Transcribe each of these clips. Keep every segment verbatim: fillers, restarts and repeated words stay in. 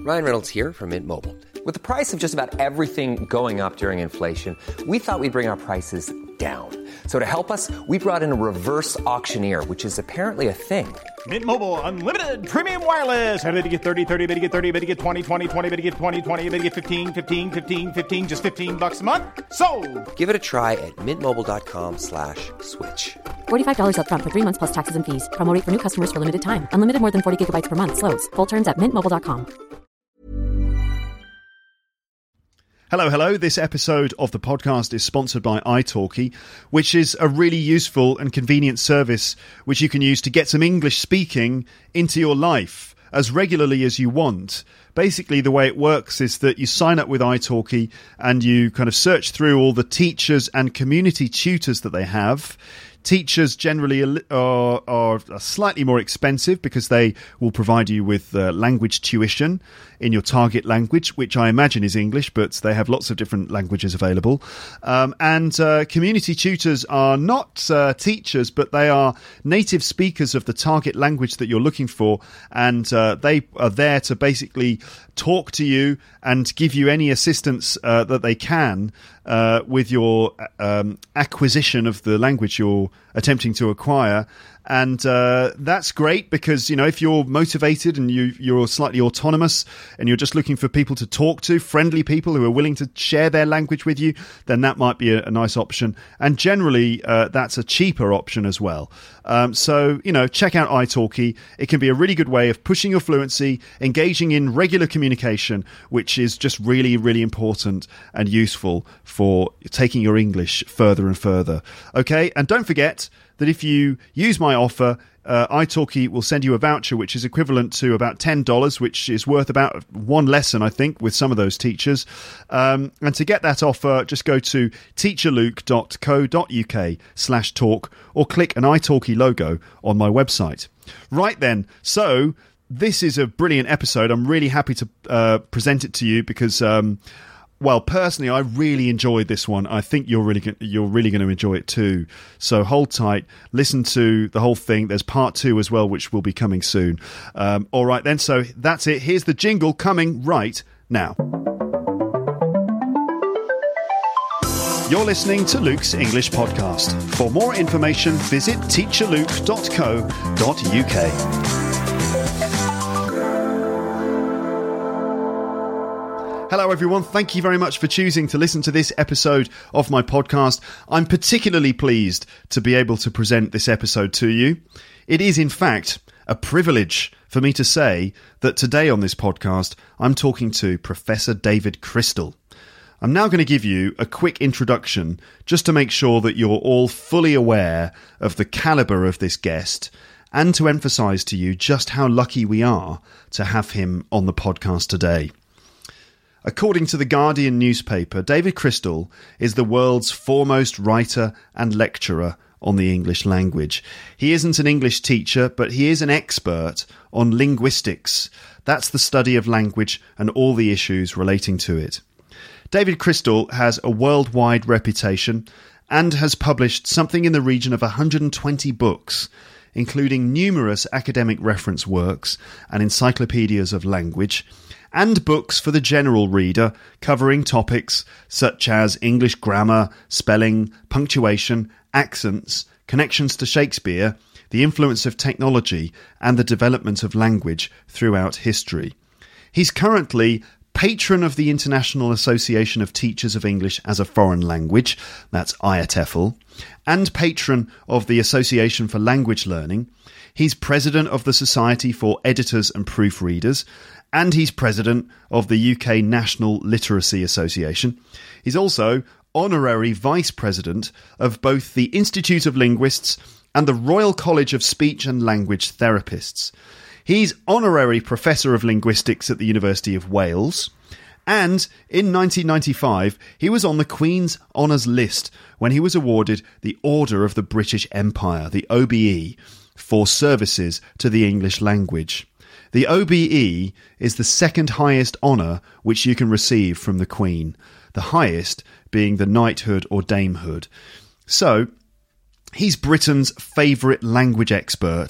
Ryan Reynolds here from Mint Mobile. With the price of just about everything going up during inflation, we thought we'd bring our prices down. So to help us, we brought in a reverse auctioneer, which is apparently a thing. Mint Mobile Unlimited Premium Wireless. How to get thirty, thirty, how to get thirty, how to get twenty, twenty, twenty, how to get twenty, twenty, how to get fifteen, fifteen, fifteen, fifteen, just fifteen bucks a month? Sold! Give it a try at mintmobile.com slash switch. forty-five dollars up front for three months plus taxes and fees. Promo rate for new customers for limited time. Unlimited more than forty gigabytes per month. Slows full terms at mint mobile dot com. Hello, hello. This episode of the podcast is sponsored by italki, which is a really useful and convenient service which you can use to get some English speaking into your life as regularly as you want. Basically, the way it works is that you sign up with italki and you kind of search through all the teachers and community tutors that they have. Teachers generally are, are slightly more expensive because they will provide you with uh, language tuition in your target language, which I imagine is English, but they have lots of different languages available. Um, and uh, community tutors are not uh, teachers, but they are native speakers of the target language that you're looking for, and uh, they are there to basically talk to you and give you any assistance uh, that they can uh, with your um, acquisition of the language you're attempting to acquire. And uh, that's great because, you know, if you're motivated and you, you're slightly autonomous and you're just looking for people to talk to, friendly people who are willing to share their language with you, then that might be a, a nice option. And generally, uh, that's a cheaper option as well. Um, so, you know, check out italki. It can be a really good way of pushing your fluency, engaging in regular communication, which is just really, really important and useful for taking your English further and further. Okay, and don't forget that if you use my offer, uh, italki will send you a voucher which is equivalent to about ten dollars, which is worth about one lesson, I think, with some of those teachers. Um, and to get that offer, just go to teacherluke.co.uk slash talk or click an italki logo on my website. Right then, so this is a brilliant episode. I'm really happy to uh, present it to you because... Um, Well, personally, I really enjoyed this one. I think you're really you're really going to enjoy it too. So hold tight, listen to the whole thing. There's part two as well, which will be coming soon. Um, all right then, so that's it. Here's the jingle coming right now. You're listening to Luke's English Podcast. For more information, visit teacher luke dot co dot uk. Hello everyone, thank you very much for choosing to listen to this episode of my podcast. I'm particularly pleased to be able to present this episode to you. It is in fact a privilege for me to say that today on this podcast I'm talking to Professor David Crystal. I'm now going to give you a quick introduction just to make sure that you're all fully aware of the calibre of this guest and to emphasise to you just how lucky we are to have him on the podcast today. According to the Guardian newspaper, David Crystal is the world's foremost writer and lecturer on the English language. He isn't an English teacher, but he is an expert on linguistics. That's the study of language and all the issues relating to it. David Crystal has a worldwide reputation and has published something in the region of one hundred twenty books, including numerous academic reference works and encyclopedias of language, and books for the general reader covering topics such as English grammar, spelling, punctuation, accents, connections to Shakespeare, the influence of technology, and the development of language throughout history. He's currently patron of the International Association of Teachers of English as a Foreign Language, that's I A T E F L, and patron of the Association for Language Learning. He's president of the Society for Editors and Proofreaders, and he's president of the U K National Literacy Association. He's also honorary vice president of both the Institute of Linguists and the Royal College of Speech and Language Therapists. He's honorary professor of linguistics at the University of Wales, and in nineteen ninety-five he was on the Queen's Honours List when he was awarded the Order of the British Empire, the O B E, for services to the English language. The O B E is the second highest honour which you can receive from the Queen, the highest being the knighthood or damehood. So, he's Britain's favourite language expert,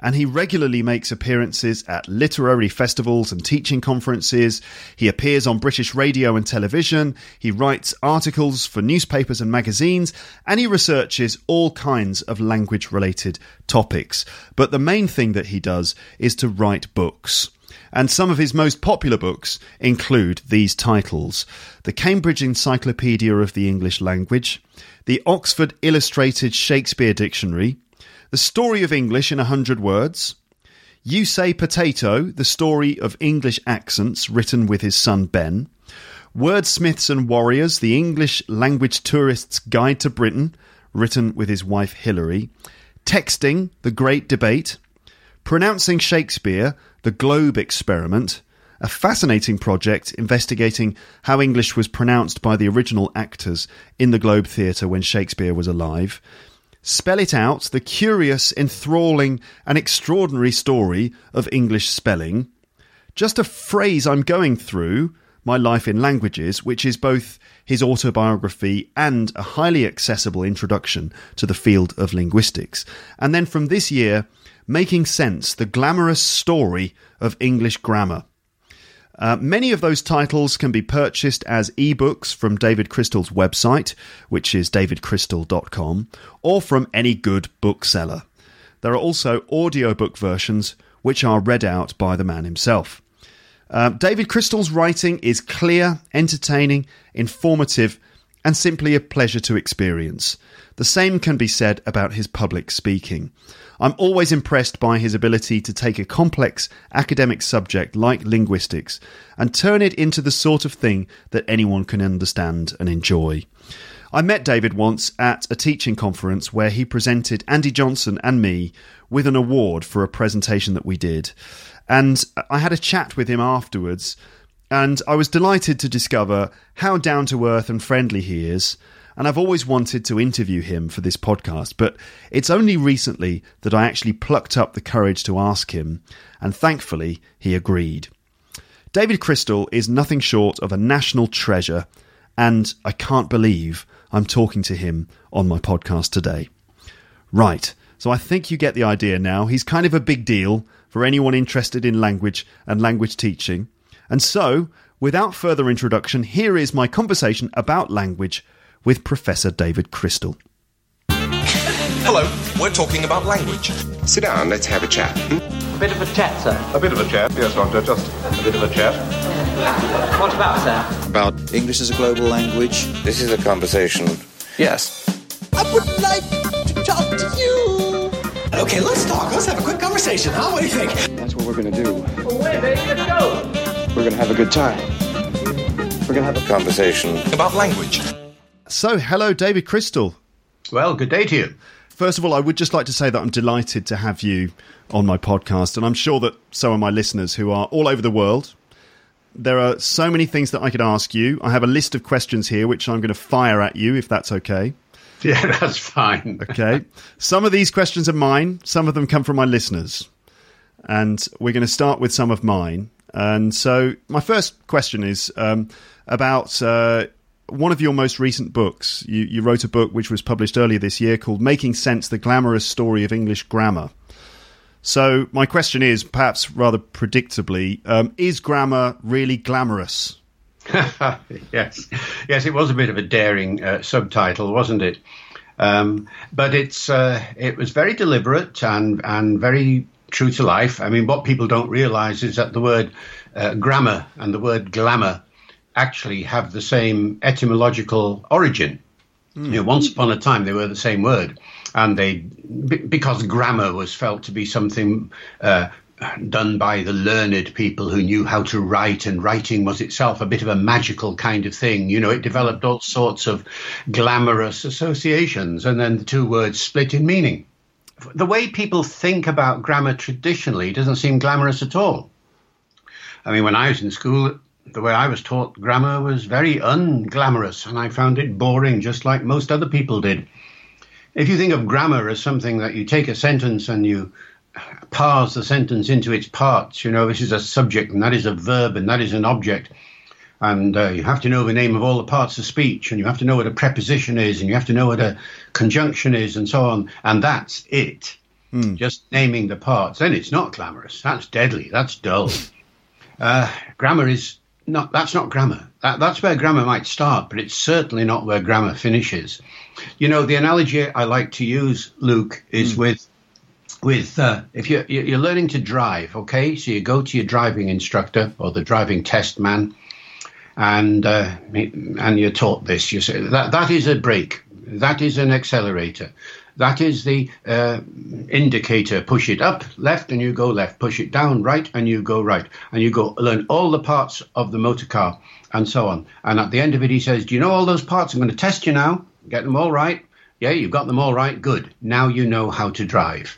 and he regularly makes appearances at literary festivals and teaching conferences. He appears on British radio and television. He writes articles for newspapers and magazines, and he researches all kinds of language-related topics. But the main thing that he does is to write books. And some of his most popular books include these titles: The Cambridge Encyclopedia of the English Language, The Oxford Illustrated Shakespeare Dictionary, The Story of English in a Hundred Words, You Say Potato, The Story of English Accents, written with his son Ben, Wordsmiths and Warriors, The English Language Tourist's Guide to Britain, written with his wife Hilary, Texting, The Great Debate, Pronouncing Shakespeare, The Globe Experiment, a fascinating project investigating how English was pronounced by the original actors in the Globe Theatre when Shakespeare was alive, Spell It Out, the curious, enthralling and extraordinary story of English spelling, Just a Phrase I'm Going Through, My Life in Languages, which is both his autobiography and a highly accessible introduction to the field of linguistics. And then from this year, Making Sense, the Glamorous Story of English Grammar. Uh, many of those titles can be purchased as ebooks from David Crystal's website, which is david crystal dot com, or from any good bookseller. There are also audiobook versions which are read out by the man himself. Uh, David Crystal's writing is clear, entertaining, informative, and simply a pleasure to experience. The same can be said about his public speaking. I'm always impressed by his ability to take a complex academic subject like linguistics and turn it into the sort of thing that anyone can understand and enjoy. I met David once at a teaching conference where he presented Andy Johnson and me with an award for a presentation that we did. And I had a chat with him afterwards, and I was delighted to discover how down-to-earth and friendly he is. And I've always wanted to interview him for this podcast, but it's only recently that I actually plucked up the courage to ask him, and thankfully he agreed. David Crystal is nothing short of a national treasure, and I can't believe I'm talking to him on my podcast today. Right, so I think you get the idea now. He's kind of a big deal for anyone interested in language and language teaching. And so, without further introduction, here is my conversation about language with Professor David Crystal. Hello, we're talking about language. Sit down, let's have a chat. Hmm? A bit of a chat, sir. A bit of a chat, yes, Doctor, just a bit of a chat. What about, sir? About English as a global language. This is a conversation. Yes. I would like to talk to you. Okay, let's talk. Let's have a quick conversation, huh? What do you think? That's what we're going to do. Away, baby, let's go. We're going to have a good time. We're going to have a Conversation About language. So, hello, David Crystal. Well, good day to you. First of all, I would just like to say that I'm delighted to have you on my podcast, and I'm sure that so are my listeners who are all over the world. There are so many things that I could ask you. I have a list of questions here, which I'm going to fire at you, if that's okay. Yeah, that's fine. Okay. Some of these questions are mine. Some of them come from my listeners. And we're going to start with some of mine. And so my first question is um, about uh, one of your most recent books. You, you wrote a book which was published earlier this year called Making Sense, the Glamorous Story of English Grammar. So my question is, perhaps rather predictably, um, is grammar really glamorous? yes, yes, it was a bit of a daring uh, subtitle, wasn't it? Um, but it's uh, it was very deliberate and and very true to life. I mean, what people don't realise is that the word uh, grammar and the word glamour actually have the same etymological origin. Mm. You know, once upon a time, they were the same word, and they b- because grammar was felt to be something Uh, done by the learned people who knew how to write, and writing was itself a bit of a magical kind of thing. You know, it developed all sorts of glamorous associations, and then the two words split in meaning. The way people think about grammar traditionally doesn't seem glamorous at all. I mean, when I was in school, the way I was taught grammar was very unglamorous, and I found it boring, just like most other people did. If you think of grammar as something that you take a sentence and you parse the sentence into its parts, you know, this is a subject and that is a verb and that is an object, and uh, you have to know the name of all the parts of speech, and you have to know what a preposition is, and you have to know what a conjunction is, and so on, and that's it. mm. just naming the parts, then it's not glamorous. That's deadly. That's dull. uh, grammar is not, that's not grammar. That, that's where grammar might start, but it's certainly not where grammar finishes. You know, the analogy I like to use, Luke, is mm. with, with uh, if you're, you're learning to drive, okay? So you go to your driving instructor or the driving test man, and uh, and you're taught this. You say, that, that is a brake. That is an accelerator. That is the uh, indicator. Push it up, left, and you go left. Push it down, right, and you go right. And you go learn all the parts of the motor car and so on. And at the end of it, he says, do you know all those parts? I'm going to test you now. Get them all right. Yeah, you've got them all right. Good. Now you know how to drive.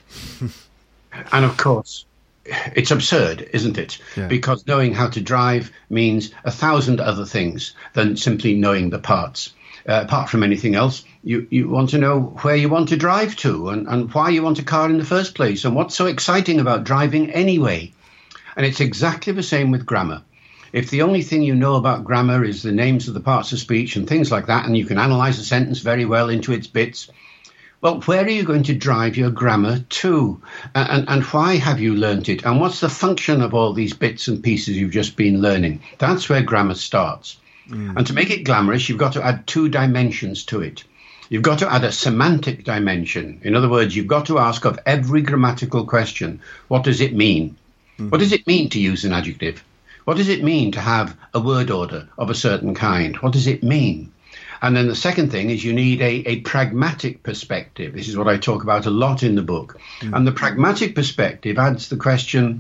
And of course, it's absurd, isn't it? Yeah. Because knowing how to drive means a thousand other things than simply knowing the parts. Uh, apart from anything else, you, you want to know where you want to drive to and, and why you want a car in the first place and what's so exciting about driving anyway. And it's exactly the same with grammar. If the only thing you know about grammar is the names of the parts of speech and things like that, and you can analyze a sentence very well into its bits, well, where are you going to drive your grammar to? And, and, and why have you learnt it? And what's the function of all these bits and pieces you've just been learning? That's where grammar starts. Mm. And to make it glamorous, you've got to add two dimensions to it. You've got to add a semantic dimension. In other words, you've got to ask of every grammatical question, what does it mean? Mm. What does it mean to use an adjective? What does it mean to have a word order of a certain kind? What does it mean? And then the second thing is you need a, a pragmatic perspective. This is what I talk about a lot in the book. Mm. And the pragmatic perspective adds the question,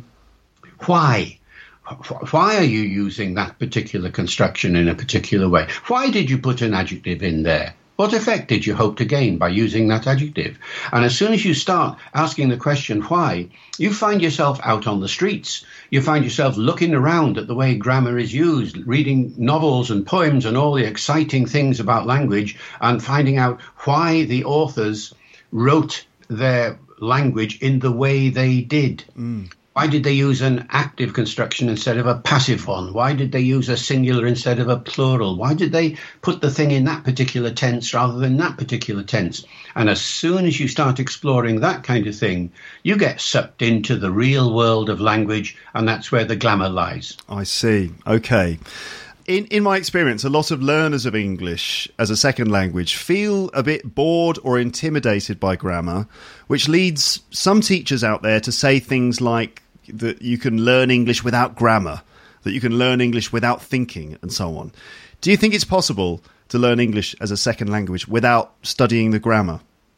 why? Why are you using that particular construction in a particular way? Why did you put an adjective in there? What effect did you hope to gain by using that adjective? And as soon as you start asking the question why, you find yourself out on the streets. You find yourself looking around at the way grammar is used, reading novels and poems and all the exciting things about language, and finding out why the authors wrote their language in the way they did. Mm. Why did they use an active construction instead of a passive one? Why did they use a singular instead of a plural? Why did they put the thing in that particular tense rather than that particular tense? And as soon as you start exploring that kind of thing, you get sucked into the real world of language, and that's where the glamour lies. I see. Okay. In in my experience, a lot of learners of English as a second language feel a bit bored or intimidated by grammar, which leads some teachers out there to say things like that you can learn English without grammar, that you can learn English without thinking, and so on. Do you think it's possible to learn English as a second language without studying the grammar?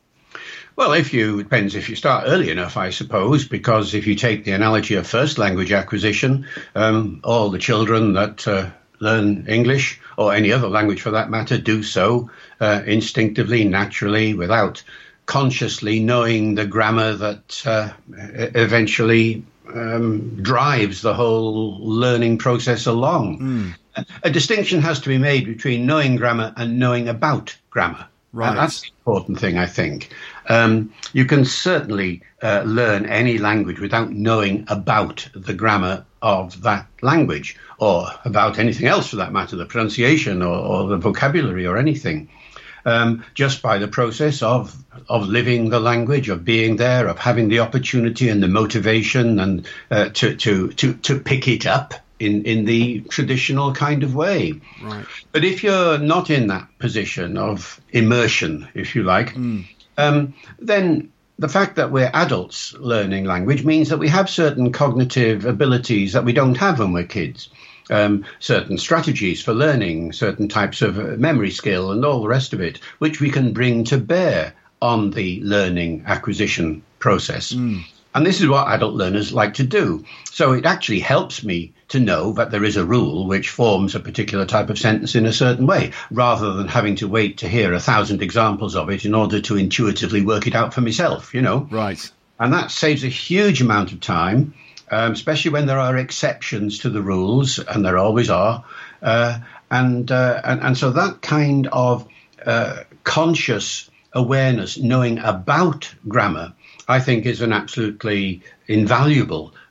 Well, if you, it depends if you start early enough, I suppose, because if you take the analogy of first language acquisition, um, all the children that uh, learn English, or any other language for that matter, do so uh, instinctively, naturally, without consciously knowing the grammar that uh, eventually um, drives the whole learning process along. Mm. A, a distinction has to be made between knowing grammar and knowing about grammar. Right. And that's the important thing, I think. Um, you can certainly uh, learn any language without knowing about the grammar of that language, or about anything else for that matter, the pronunciation or, or the vocabulary or anything. Um, just by the process of of living the language, of being there, of having the opportunity and the motivation and uh, to, to to to pick it up in, in the traditional kind of way. Right. But if you're not in that position of immersion, if you like, mm. um, then the fact that we're adults learning language means that we have certain cognitive abilities that we don't have when we're kids. Um, certain strategies for learning, certain types of memory skill and all the rest of it, which we can bring to bear on the learning acquisition process. Mm. And this is what adult learners like to do. So it actually helps me to know that there is a rule which forms a particular type of sentence in a certain way, rather than having to wait to hear a thousand examples of it in order to intuitively work it out for myself, you know. Right. And that saves a huge amount of time. Um, especially when there are exceptions to the rules, and there always are. Uh, and, uh, and and so that kind of uh, conscious awareness, knowing about grammar, I think is an absolutely invaluable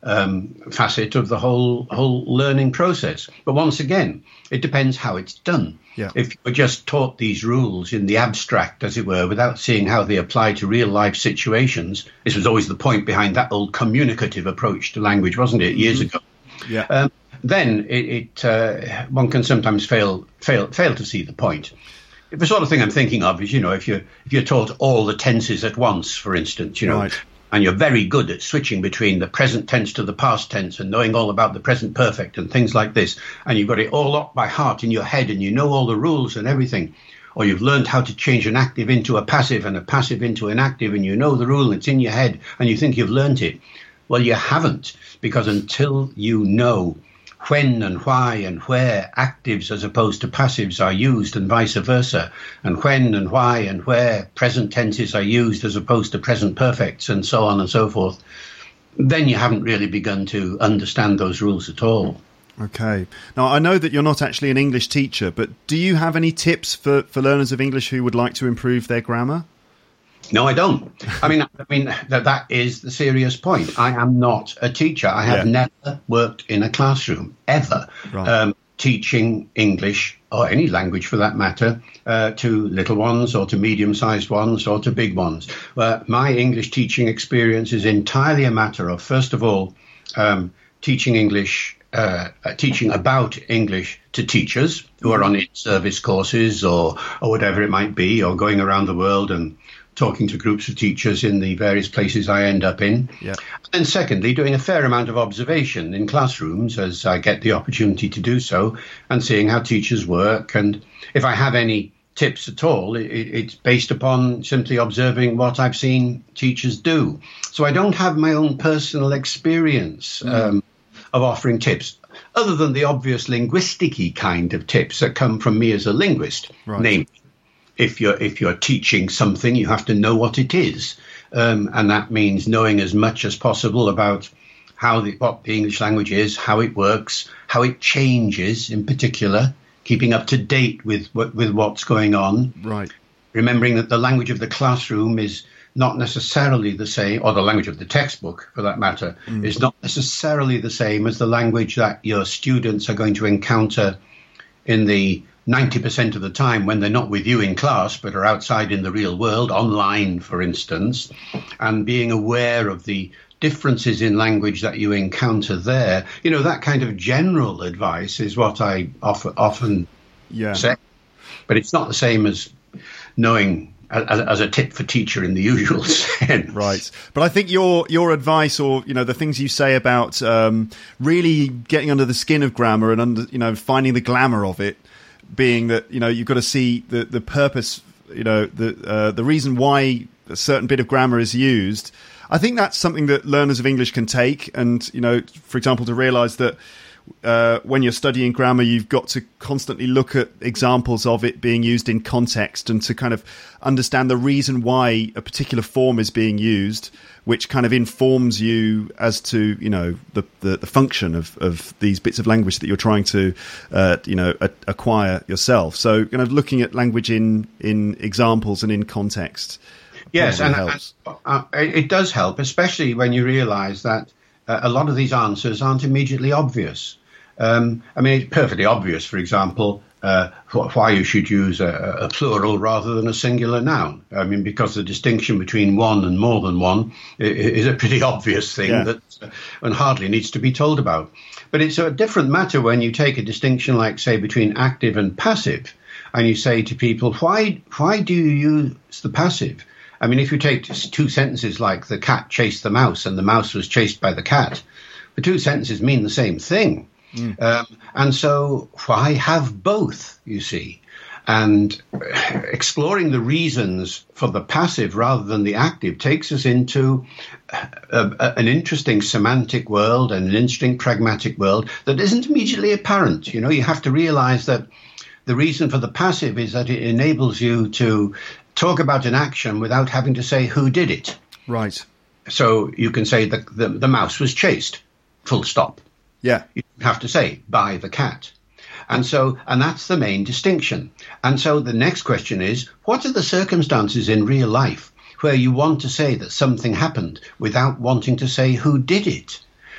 um, facet of the whole whole learning process. But once again, it depends how it's done. Yeah. If you were just taught these rules in the abstract, as it were, without seeing how they apply to real life situations, this was always the point behind that old communicative approach to language, wasn't it, years Mm-hmm. ago? Yeah. Um, then it, it uh, one can sometimes fail fail fail to see the point. The sort of thing I'm thinking of is, you know, if you're if you're taught all the tenses at once, for instance, you know, Right. and you're very good at switching between the present tense to the past tense and knowing all about the present perfect and things like this, and you've got it all up by heart in your head and you know all the rules and everything, or you've learned how to change an active into a passive and a passive into an active, and you know the rule and it's in your head and you think you've learnt it. Well, you haven't, because until you know when and why and where actives as opposed to passives are used and vice versa, and when and why and where present tenses are used as opposed to present perfects and so on and so forth, then you haven't really begun to understand those rules at all. Okay. Now, I know that you're not actually an English teacher, but do you have any tips for, for learners of English who would like to improve their grammar? No, I don't. I mean, I mean that that is the serious point. I am not a teacher. I have Yeah. never worked in a classroom ever, Right. um, teaching English or any language for that matter uh, to little ones or to medium-sized ones or to big ones. Uh, my English teaching experience is entirely a matter of, first of all, um, teaching English. Uh, teaching about English to teachers who are on in-service courses or or whatever it might be, or going around the world and talking to groups of teachers in the various places I end up in. Yeah. And secondly, doing a fair amount of observation in classrooms as I get the opportunity to do so, and seeing how teachers work. And if I have any tips at all, it, it's based upon simply observing what I've seen teachers do. So I don't have my own personal experience mm. um, of offering tips, other than the obvious linguistic-y kind of tips that come from me as a linguist. Right. Namely, if you're if you're teaching something, you have to know what it is, um, and that means knowing as much as possible about how the what the English language is, how it works, how it changes, in particular, keeping up to date with with what's going on. Right. Remembering that the language of the classroom is not necessarily the same, or the language of the textbook, for that matter, mm. is not necessarily the same as the language that your students are going to encounter in the ninety percent of the time when they're not with you in class, but are outside in the real world, online, for instance, and being aware of the differences in language that you encounter there. You know, that kind of general advice is what I offer, often yeah. say, but it's not the same as knowing as, as a tip for teacher in the usual sense. Right. But I think your your advice, or, you know, the things you say about um, really getting under the skin of grammar and, under, you know, finding the glamour of it, being that, you know, you've got to see the, the purpose, you know, the uh, the reason why a certain bit of grammar is used. I think that's something that learners of English can take. And, you know, for example, to realise that uh, when you're studying grammar, you've got to constantly look at examples of it being used in context, and to kind of understand the reason why a particular form is being used, which kind of informs you as to, you know, the, the, the function of, of these bits of language that you're trying to, uh, you know, a, acquire yourself. So, kind of looking at language in, in examples and in context. Yes, and, helps. and uh, it does help, especially when you realise that uh, a lot of these answers aren't immediately obvious. Um, I mean, it's perfectly obvious, for example, uh, why you should use a, a plural rather than a singular noun. I mean, because the distinction between one and more than one is a pretty obvious thing yeah. that uh, and hardly needs to be told about. But it's a different matter when you take a distinction like, say, between active and passive, and you say to people, why why do you use the passive? I mean, if you take two sentences like the cat chased the mouse and the mouse was chased by the cat, the two sentences mean the same thing. Mm. Um, and so why have both, you see? And exploring the reasons for the passive rather than the active takes us into a, a, an interesting semantic world and an interesting pragmatic world that isn't immediately apparent. You know, you have to realize that the reason for the passive is that it enables you to talk about an action without having to say who did it. Right. So you can say the, the, the mouse was chased, full stop. Yeah. You have to say by the cat. And so, and that's the main distinction. And so the next question is, what are the circumstances in real life where you want to say that something happened without wanting to say who did it?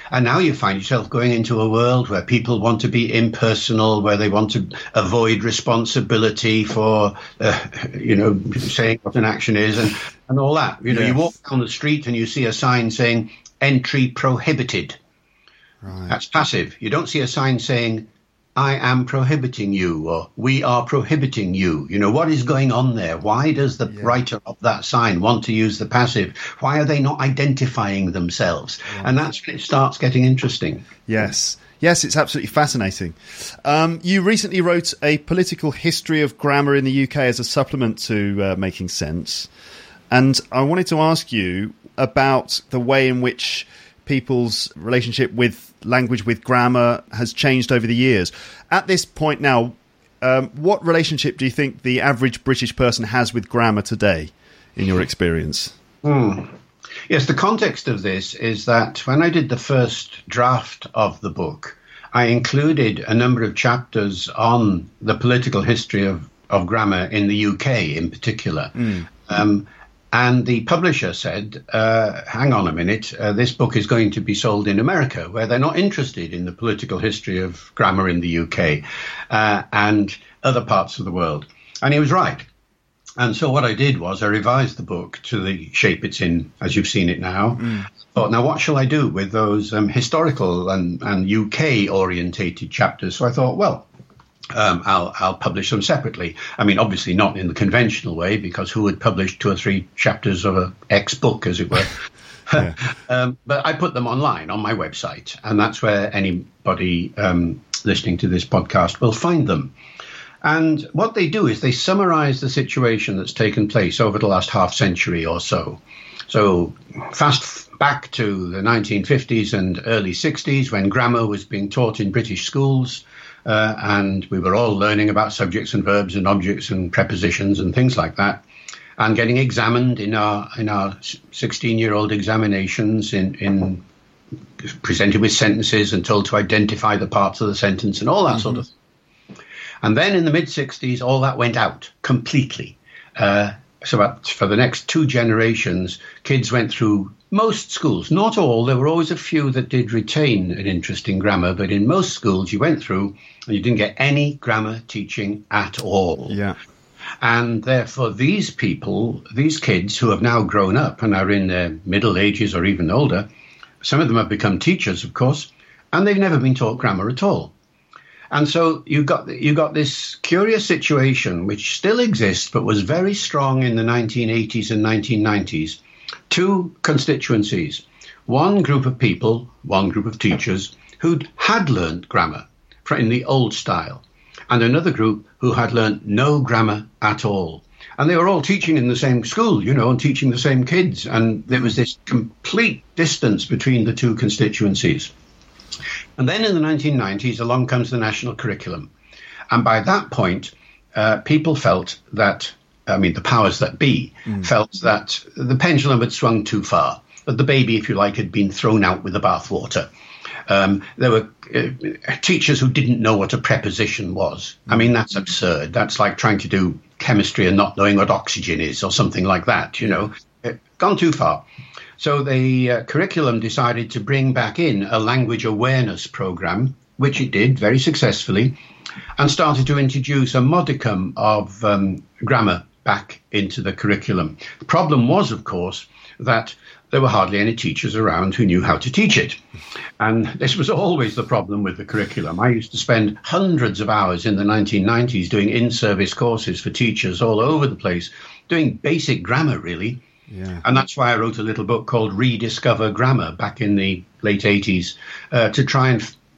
And now you find yourself going into a world where people want to be impersonal, where they want to avoid responsibility for, uh, you know, saying what an action is and, and all that. You know, yes. You walk down the street and you see a sign saying entry prohibited. Right. That's passive. You don't see a sign saying, I am prohibiting you, or we are prohibiting you. You know, what is going on there? Why does the yeah. writer of that sign want to use the passive? Why are they not identifying themselves? Yeah. And that's when it starts getting interesting. Yes. Yes, it's absolutely fascinating. Um, you recently wrote a political history of grammar in the U K as a supplement to uh, Making Sense. And I wanted to ask you about the way in which people's relationship with language, with grammar, has changed over the years. At this point now, um, what relationship do you think the average British person has with grammar today, in your experience? Mm. Yes, the context of this is that when I did the first draft of the book, I included a number of chapters on the political history of, of grammar in the U K in particular. Mm. Um, And the publisher said, uh, hang on a minute, uh, this book is going to be sold in America, where they're not interested in the political history of grammar in the U K uh, and other parts of the world. And he was right. And so what I did was I revised the book to the shape it's in, as you've seen it now. Mm. I thought, now what shall I do with those um, historical and, and U K-orientated chapters? So I thought, well, Um, I'll, I'll publish them separately. I mean, obviously not in the conventional way, because who would publish two or three chapters of a X book, as it were? um, but I put them online on my website, and that's where anybody um, listening to this podcast will find them. And what they do is they summarize the situation that's taken place over the last half century or so. So fast back to the nineteen fifties and early sixties, when grammar was being taught in British schools. Uh, and we were all learning about subjects and verbs and objects and prepositions and things like that, and getting examined in our in our sixteen-year-old examinations, in, in presented with sentences and told to identify the parts of the sentence and all that mm-hmm. sort of thing. And then in the mid-sixties, all that went out completely. Uh, so that for the next two generations, kids went through most schools, not all. There were always a few that did retain an interest in grammar, but in most schools you went through and you didn't get any grammar teaching at all. Yeah. And therefore these people, these kids who have now grown up and are in their middle ages or even older, some of them have become teachers, of course, and they've never been taught grammar at all. And so you got you got this curious situation which still exists but was very strong in the nineteen eighties and nineteen nineties. Two constituencies, one group of people, one group of teachers who had learned grammar in the old style, and another group who had learned no grammar at all. And they were all teaching in the same school, you know, and teaching the same kids. And there was this complete distance between the two constituencies. And then in the nineteen nineties, along comes the national curriculum. And by that point, uh, people felt that, I mean, the powers that be mm. felt that the pendulum had swung too far, that the baby, if you like, had been thrown out with the bathwater. Um, there were uh, teachers who didn't know what a preposition was. I mean, that's absurd. That's like trying to do chemistry and not knowing what oxygen is or something like that, you know, it, gone too far. So the uh, curriculum decided to bring back in a language awareness program, which it did very successfully, and started to introduce a modicum of um, grammar back into the curriculum. The problem was, of course, that there were hardly any teachers around who knew how to teach it. And this was always the problem with the curriculum. I used to spend hundreds of hours in the nineteen nineties doing in-service courses for teachers all over the place, doing basic grammar, really. Yeah. And that's why I wrote a little book called Rediscover Grammar back in the late eighties, uh, to try and f-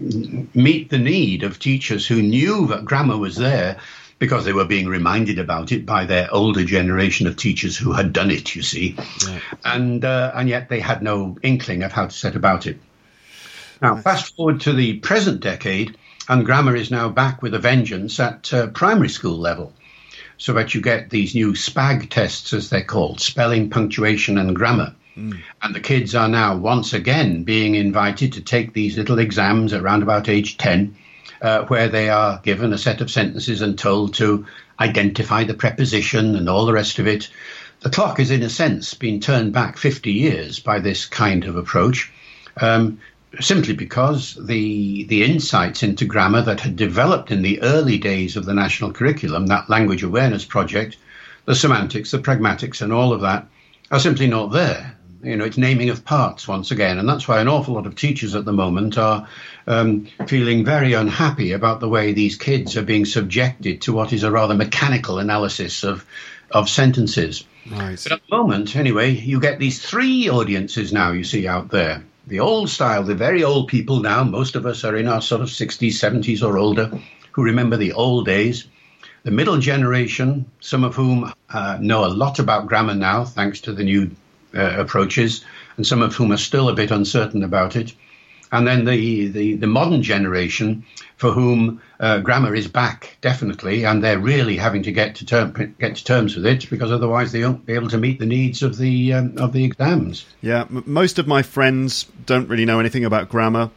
meet the need of teachers who knew that grammar was there, because they were being reminded about it by their older generation of teachers who had done it, you see. Yeah. And uh, and yet they had no inkling of how to set about it. Now, nice. Fast forward to the present decade, and grammar is now back with a vengeance at uh, primary school level, so that you get these new SPAG tests, as they're called, spelling, punctuation, and grammar. Mm. And the kids are now once again being invited to take these little exams around about age ten, Uh, where they are given a set of sentences and told to identify the preposition and all the rest of it. The clock is, in a sense, been turned back fifty years by this kind of approach. Um, simply because the the insights into grammar that had developed in the early days of the national curriculum, that language awareness project, the semantics, the pragmatics, and all of that, are simply not there. You know, it's naming of parts once again, and that's why an awful lot of teachers at the moment are um, feeling very unhappy about the way these kids are being subjected to what is a rather mechanical analysis of of sentences. Nice. But at the moment, anyway, you get these three audiences now you see out there. The old style, the very old people now, most of us are in our sort of sixties, seventies or older, who remember the old days. The middle generation, some of whom uh, know a lot about grammar now, thanks to the new uh, approaches, and some of whom are still a bit uncertain about it. And then the, the, the modern generation, for whom uh, grammar is back, definitely, and they're really having to get to term, get to terms with it, because otherwise they won't be able to meet the needs of the um, of the exams. Yeah, m- most of my friends don't really know anything about grammar,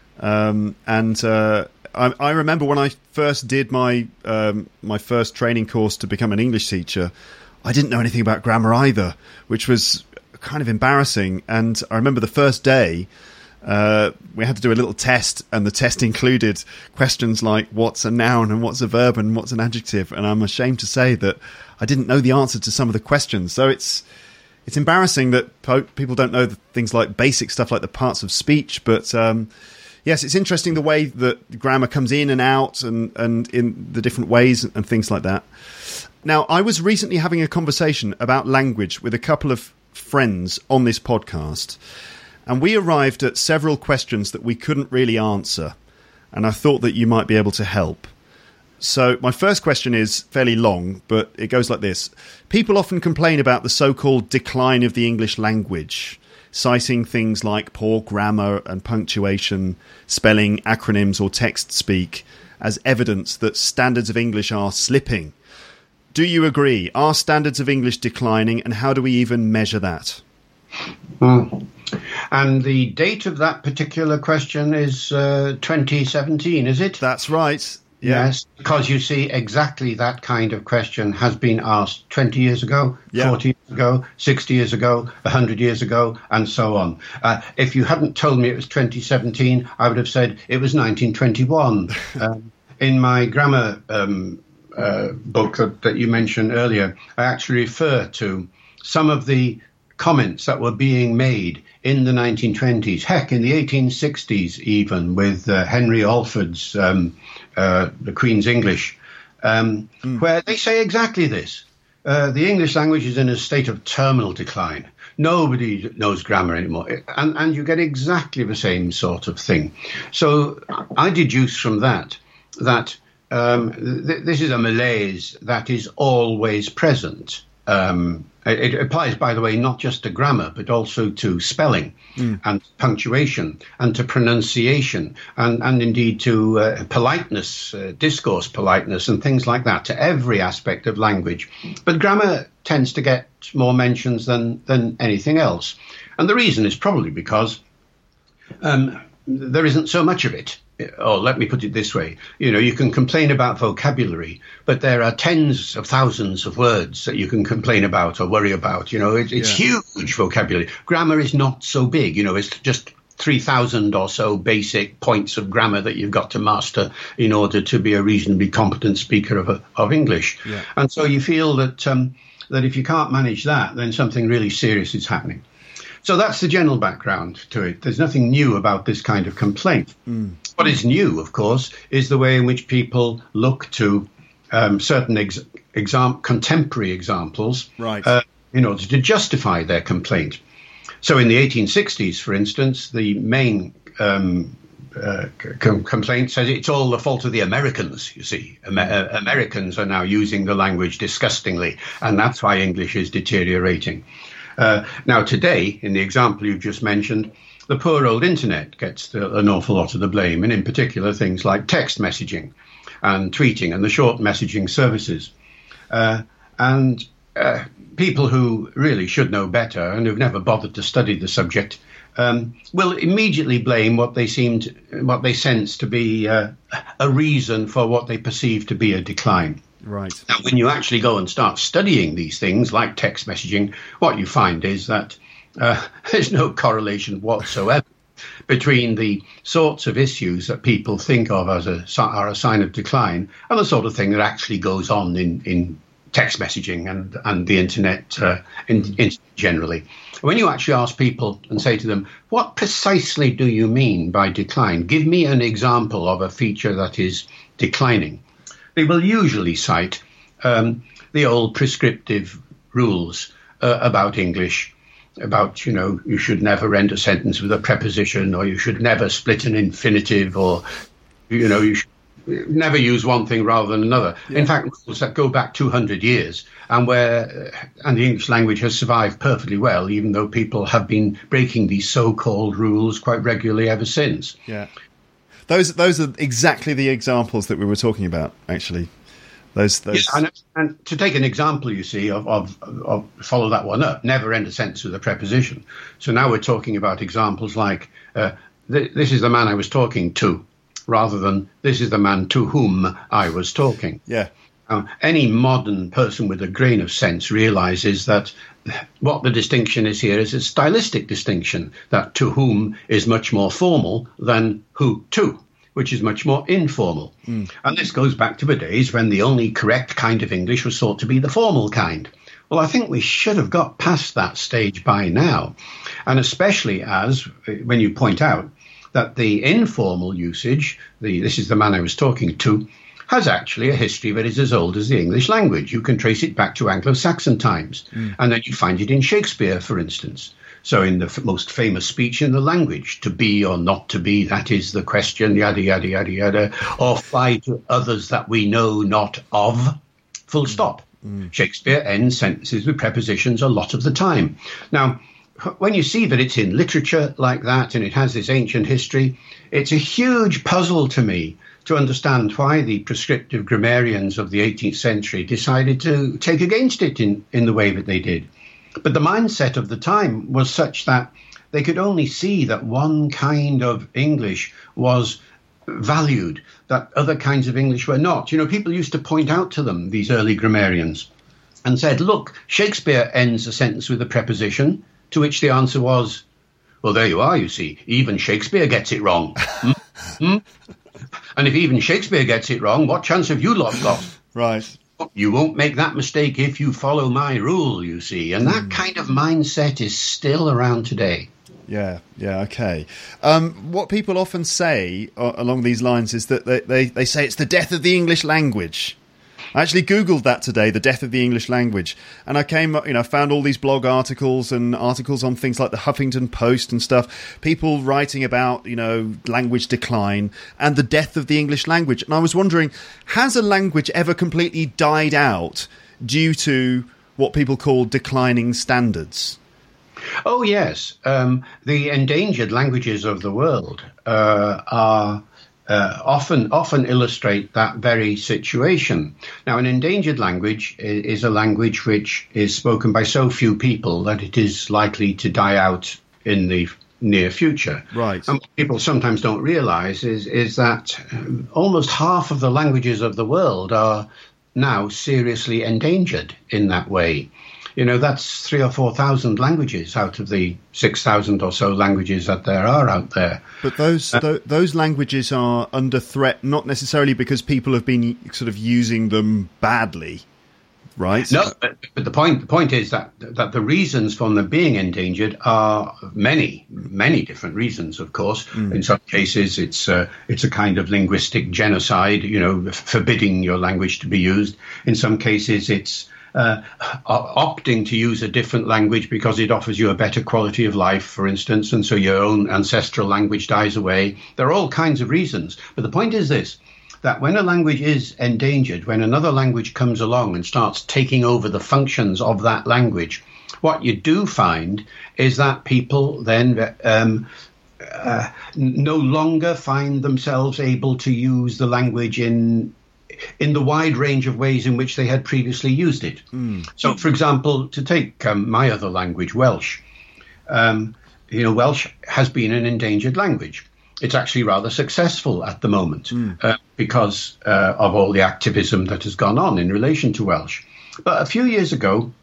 um, and uh, I, I remember when I first did my um, my first training course to become an English teacher, I didn't know anything about grammar either, which was kind of embarrassing. And I remember the first day, Uh, we had to do a little test, and the test included questions like what's a noun and what's a verb and what's an adjective, and I'm ashamed to say that I didn't know the answer to some of the questions. So it's it's embarrassing that po- people don't know the things like basic stuff like the parts of speech. But um, yes, it's interesting the way that grammar comes in and out, and, and in the different ways and things like that. Now, I was recently having a conversation about language with a couple of friends on this podcast, and we arrived at several questions that we couldn't really answer, and I thought that you might be able to help. So my first question is fairly long, but it goes like this. People often complain about the so-called decline of the English language, citing things like poor grammar and punctuation, spelling, acronyms or text speak as evidence that standards of English are slipping. Do you agree? Are standards of English declining, and how do we even measure that? Mm. And the date of that particular question is uh, twenty seventeen, is it? That's right. Yeah. Yes, because you see, exactly that kind of question has been asked twenty years ago, yeah. forty years ago, sixty years ago, one hundred years ago, and so on. Uh, if you hadn't told me it was twenty seventeen, I would have said it was nineteen twenty-one. um, in my grammar um, uh, book that, that you mentioned earlier, I actually refer to some of the comments that were being made in the nineteen twenties, heck, in the eighteen sixties even, with uh, Henry Alford's um, uh, The Queen's English, um, mm. where they say exactly this. Uh, the English language is in a state of terminal decline. Nobody knows grammar anymore. And, and you get exactly the same sort of thing. So I deduce from that that um, th- this is a malaise that is always present. Um, it, it applies, by the way, not just to grammar, but also to spelling mm. and punctuation and to pronunciation and, and indeed to uh, politeness, uh, discourse politeness and things like that, to every aspect of language. But grammar tends to get more mentions than, than anything else. And the reason is probably because um, there isn't so much of it. Or let me put it this way, you know, you can complain about vocabulary, but there are tens of thousands of words that you can complain about or worry about. You know, it, it's yeah. huge vocabulary. Grammar is not so big. You know, it's just three thousand or so basic points of grammar that you've got to master in order to be a reasonably competent speaker of, of English. Yeah. And so you feel that um, that if you can't manage that, then something really serious is happening. So that's the general background to it. There's nothing new about this kind of complaint. Mm. What is new, of course, is the way in which people look to um, certain ex- exam- contemporary examples right. uh, in order to justify their complaint. So in the eighteen sixties, for instance, the main um, uh, com- complaint says it's all the fault of the Americans, you see. Amer- uh, Americans are now using the language disgustingly, and that's why English is deteriorating. Uh, now, today, in the example you've just mentioned, the poor old internet gets the, an awful lot of the blame, and in particular things like text messaging and tweeting and the short messaging services. Uh, and uh, people who really should know better and who've never bothered to study the subject um, will immediately blame what they seem to, what they sense to be uh, a reason for what they perceive to be a decline. Right. Now, when you actually go and start studying these things like text messaging, what you find is that uh, there's no correlation whatsoever between the sorts of issues that people think of as a, are a sign of decline and the sort of thing that actually goes on in, in text messaging and, and the internet uh, in, in generally. When you actually ask people and say to them, what precisely do you mean by decline? Give me an example of a feature that is declining. They will usually cite um, the old prescriptive rules uh, about English, about, you know, you should never end a sentence with a preposition, or you should never split an infinitive, or, you know, you should never use one thing rather than another. Yeah. In fact, rules that go back two hundred years and where and the English language has survived perfectly well, even though people have been breaking these so-called rules quite regularly ever since. Yeah. Those those are exactly the examples that we were talking about, actually. Those, those... Yes, and, and to take an example, you see, of, of, of follow that one up, never end a sentence with a preposition. So now we're talking about examples like, uh, th- this is the man I was talking to, rather than this is the man to whom I was talking. Yeah. Uh, any modern person with a grain of sense realizes that what the distinction is here is a stylistic distinction, that to whom is much more formal than who to, which is much more informal. Mm. And this goes back to the days when the only correct kind of English was thought to be the formal kind. Well, I think we should have got past that stage by now. And especially as, when you point out that the informal usage, the this is the man I was talking to, has actually a history that is as old as the English language. You can trace it back to Anglo-Saxon times. Mm. And then you find it in Shakespeare, for instance. So in the f- most famous speech in the language, to be or not to be, that is the question, yada, yada, yada, yada, or fly to others that we know not of, full stop. Mm. Shakespeare ends sentences with prepositions a lot of the time. Now, when you see that it's in literature like that and it has this ancient history, it's a huge puzzle to me to understand why the prescriptive grammarians of the eighteenth century decided to take against it in, in the way that they did. But the mindset of the time was such that they could only see that one kind of English was valued, that other kinds of English were not. You know, people used to point out to them, these early grammarians, and said, look, Shakespeare ends a sentence with a preposition, to which the answer was, well, there you are, you see, even Shakespeare gets it wrong. mm? Mm? And if even Shakespeare gets it wrong, what chance have you lot got? Right. You won't make that mistake if you follow my rule, you see. And that mm. kind of mindset is still around today. Yeah, yeah, okay. Um, what people often say uh, along these lines is that they, they, they say it's the death of the English language. I actually Googled that today, the death of the English language. And I came, you know, found all these blog articles and articles on things like the Huffington Post and stuff. People writing about, you know, language decline and the death of the English language. And I was wondering, has a language ever completely died out due to what people call declining standards? Oh, yes. Um, the endangered languages of the world uh, are... Uh, often often illustrate that very situation. Now, an endangered language is, is a language which is spoken by so few people that it is likely to die out in the near future. Right. And what people sometimes don't realize is, is that um, almost half of the languages of the world are now seriously endangered in that way. You know, that's three or four thousand languages out of the six thousand or so languages that there are out there. But those uh, th- those languages are under threat, not necessarily because people have been sort of using them badly, right? No, but, but the point the point is that that the reasons for them being endangered are many, many different reasons. Of course, mm. in some cases it's uh, it's a kind of linguistic genocide, you know, forbidding your language to be used. In some cases, it's Uh, opting to use a different language because it offers you a better quality of life, for instance, and so your own ancestral language dies away. There are all kinds of reasons. But the point is this, that when a language is endangered, when another language comes along and starts taking over the functions of that language, what you do find is that people then um, uh, no longer find themselves able to use the language in in the wide range of ways in which they had previously used it. Mm. So, for example, to take um, my other language, Welsh, um, you know, Welsh has been an endangered language. It's actually rather successful at the moment mm. uh, because uh, of all the activism that has gone on in relation to Welsh. But a few years ago,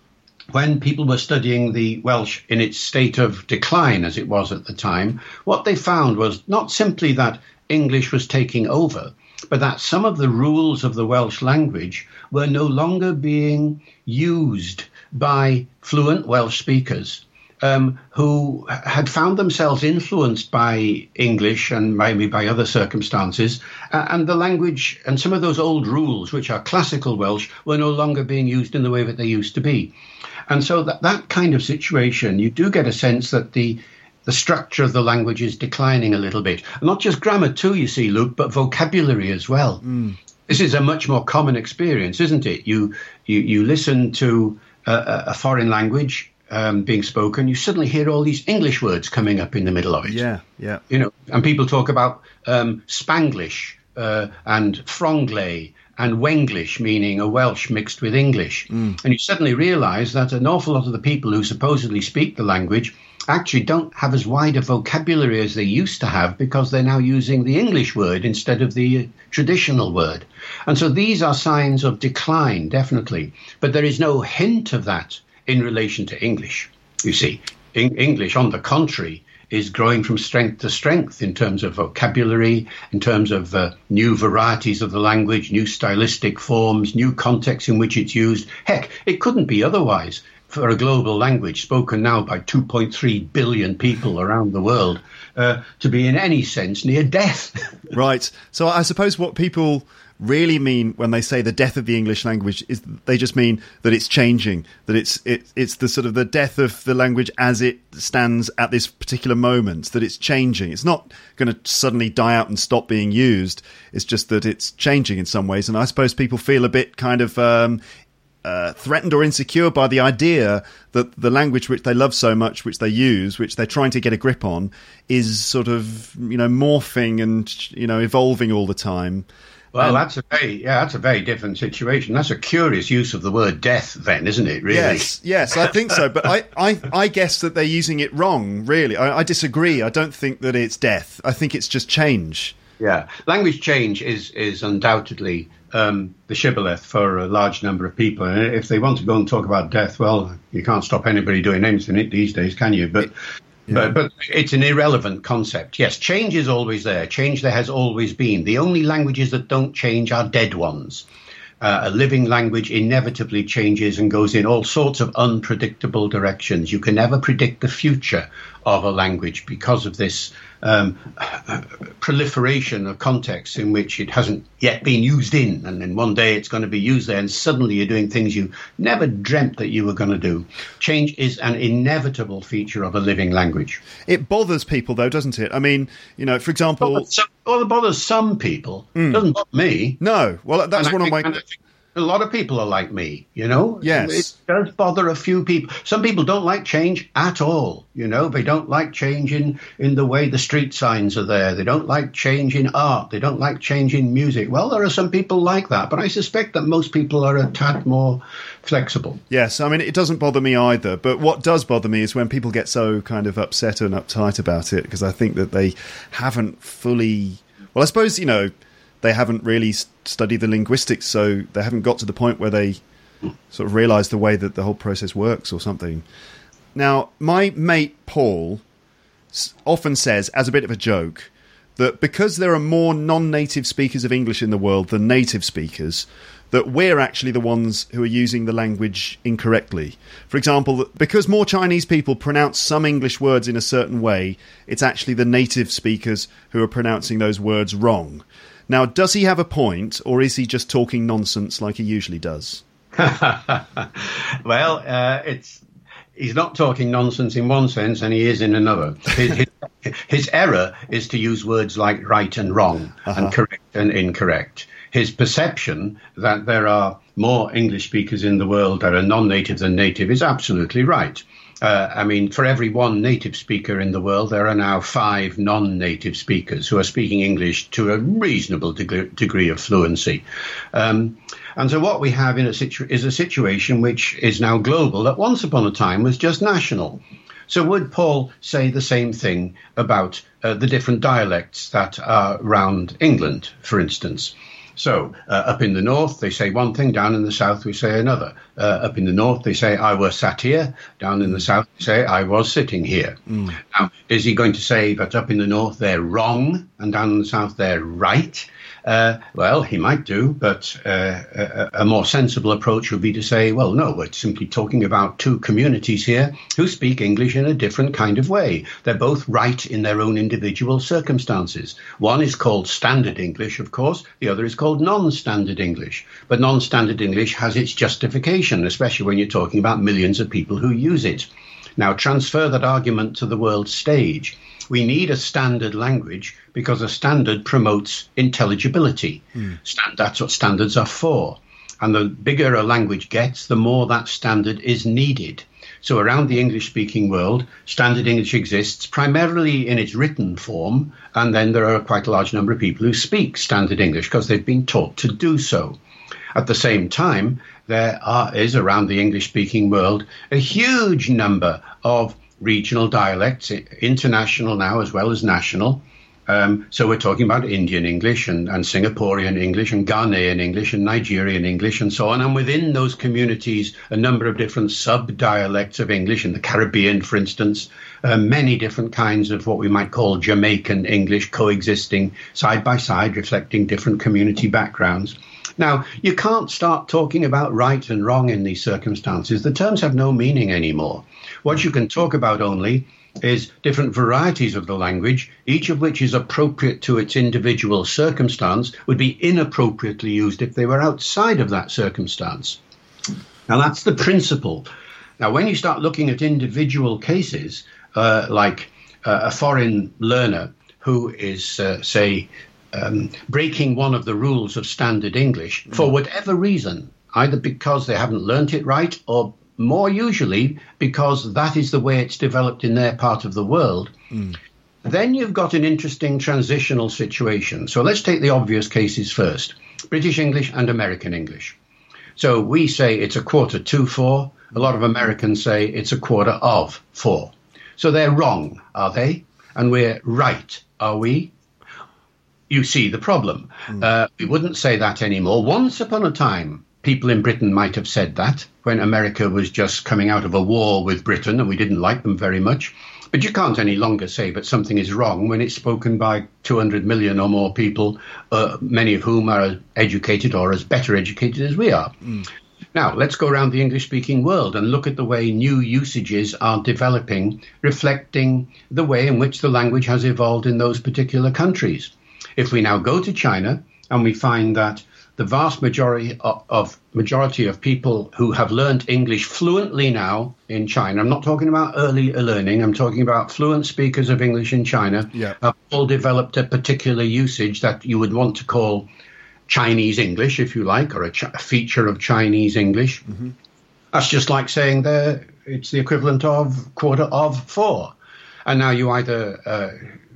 when people were studying the Welsh in its state of decline, as it was at the time, what they found was not simply that English was taking over, but that some of the rules of the Welsh language were no longer being used by fluent Welsh speakers um, who had found themselves influenced by English and maybe by other circumstances, uh, and the language and some of those old rules, which are classical Welsh, were no longer being used in the way that they used to be. And so that, that kind of situation, you do get a sense that the the structure of the language is declining a little bit. And not just grammar too, you see, Luke, but vocabulary as well. Mm. This is a much more common experience, isn't it? You you, you listen to a, a foreign language um, being spoken, you suddenly hear all these English words coming up in the middle of it. Yeah, yeah. You know, and people talk about um, Spanglish uh, and Franglais and Wenglish, meaning a Welsh mixed with English. Mm. And you suddenly realise that an awful lot of the people who supposedly speak the language actually don't have as wide a vocabulary as they used to have, because they're now using the English word instead of the traditional word. And so these are signs of decline, definitely. But there is no hint of that in relation to English. You see, in English, on the contrary, is growing from strength to strength in terms of vocabulary, in terms of uh, new varieties of the language, new stylistic forms, new contexts in which it's used. Heck, it couldn't be otherwise for a global language spoken now by two point three billion people around the world uh, to be in any sense near death. Right. So I suppose what people really mean when they say the death of the English language is they just mean that it's changing, that it's it, it's the sort of the death of the language as it stands at this particular moment, that it's changing. It's not going to suddenly die out and stop being used. It's just that it's changing in some ways. And I suppose people feel a bit kind of um, uh, threatened or insecure by the idea that the language which they love so much, which they use, which they're trying to get a grip on, is sort of, you know, morphing and, you know, evolving all the time. Well, Um, that's a very yeah, that's a very different situation. That's a curious use of the word death, then, isn't it? Really? Yes, yes, I think so. But I, I, I guess that they're using it wrong. Really, I, I disagree. I don't think that it's death. I think it's just change. Yeah, language change is is undoubtedly um, the shibboleth for a large number of people. And if they want to go and talk about death, well, you can't stop anybody doing anything these days, can you? But. Yeah. But, but it's an irrelevant concept. Yes, change is always there. Change there has always been. The only languages that don't change are dead ones. Uh, a living language inevitably changes and goes in all sorts of unpredictable directions. You can never predict the future of a language because of this um, proliferation of contexts in which it hasn't yet been used in. And then one day it's going to be used there, and suddenly you're doing things you never dreamt that you were going to do. Change is an inevitable feature of a living language. It bothers people, though, doesn't it? I mean, you know, for example... Well, some, well it bothers some people. Mm. It doesn't bother me. No. Well, that's and one I of think, my... A lot of people are like me, you know? Yes. It does bother a few people. Some people don't like change at all, you know? They don't like change in, in the way the street signs are there. They don't like change in art. They don't like change in music. Well, there are some people like that, but I suspect that most people are a tad more flexible. Yes, I mean, it doesn't bother me either. But what does bother me is when people get so kind of upset and uptight about it, because I think that they haven't fully... Well, I suppose, you know... they haven't really studied the linguistics, so they haven't got to the point where they sort of realise the way that the whole process works or something. Now, my mate Paul often says, as a bit of a joke, that because there are more non-native speakers of English in the world than native speakers, that we're actually the ones who are using the language incorrectly. For example, because more Chinese people pronounce some English words in a certain way, it's actually the native speakers who are pronouncing those words wrong. Now, does he have a point, or is he just talking nonsense like he usually does? Well, uh, it's he's not talking nonsense in one sense, and he is in another. His, his, his error is to use words like right and wrong, uh-huh. and correct and incorrect. His perception that there are more English speakers in the world that are non-native than native is absolutely right. Uh, I mean, for every one native speaker in the world, there are now five non-native speakers who are speaking English to a reasonable degree, degree of fluency. Um, and so what we have in a situ- is a situation which is now global, that once upon a time was just national. So would Paul say the same thing about uh, the different dialects that are around England, for instance? So uh, up in the north, they say one thing. Down in the south, we say another. Uh, up in the north, they say, I was sat here. Down in the south, they say, I was sitting here. Mm. Now, is he going to say that up in the north, they're wrong, and down in the south, they're right? Uh, well, he might do, but uh, a, a more sensible approach would be to say, well, no, we're simply talking about two communities here who speak English in a different kind of way. They're both right in their own individual circumstances. One is called standard English, of course. The other is called non-standard English. But non-standard English has its justification, especially when you're talking about millions of people who use it. Now, transfer that argument to the world stage. We need a standard language because a standard promotes intelligibility. Mm. Stand, that's what standards are for. And the bigger a language gets, the more that standard is needed. So around the English-speaking world, standard English exists primarily in its written form, and then there are quite a large number of people who speak standard English because they've been taught to do so. At the same time, there are, is around the English-speaking world a huge number of regional dialects, international now as well as national. Um, so we're talking about Indian English and, and Singaporean English and Ghanaian English and Nigerian English and so on. And within those communities, a number of different sub-dialects of English. In the Caribbean, for instance, uh, many different kinds of what we might call Jamaican English coexisting side by side, reflecting different community backgrounds. Now, you can't start talking about right and wrong in these circumstances. The terms have no meaning anymore. What you can talk about only is different varieties of the language, each of which is appropriate to its individual circumstance, would be inappropriately used if they were outside of that circumstance. Now, that's the principle. Now, when you start looking at individual cases, uh, like uh, a foreign learner who is, uh, say, um, breaking one of the rules of standard English for whatever reason, either because they haven't learnt it right or more usually because that is the way it's developed in their part of the world, mm. then you've got an interesting transitional situation. So let's take the obvious cases first. British English and American English. So we say it's a quarter to four. A lot of Americans say it's a quarter of four. So they're wrong, are they? And we're right, are we? You see the problem. Mm. Uh, we wouldn't say that anymore. Once upon a time, people in Britain might have said that when America was just coming out of a war with Britain and we didn't like them very much. But you can't any longer say that something is wrong when it's spoken by two hundred million or more people, uh, many of whom are as educated or as better educated as we are. Mm. Now, let's go around the English-speaking world and look at the way new usages are developing, reflecting the way in which the language has evolved in those particular countries. If we now go to China and we find that the vast majority of, of majority of people who have learned English fluently now in China, I'm not talking about early learning, I'm talking about fluent speakers of English in China, yeah. have all developed a particular usage that you would want to call Chinese English, if you like, or a, ch- a feature of Chinese English. Mm-hmm. That's just like saying there it's the equivalent of quarter of four. And now you either uh,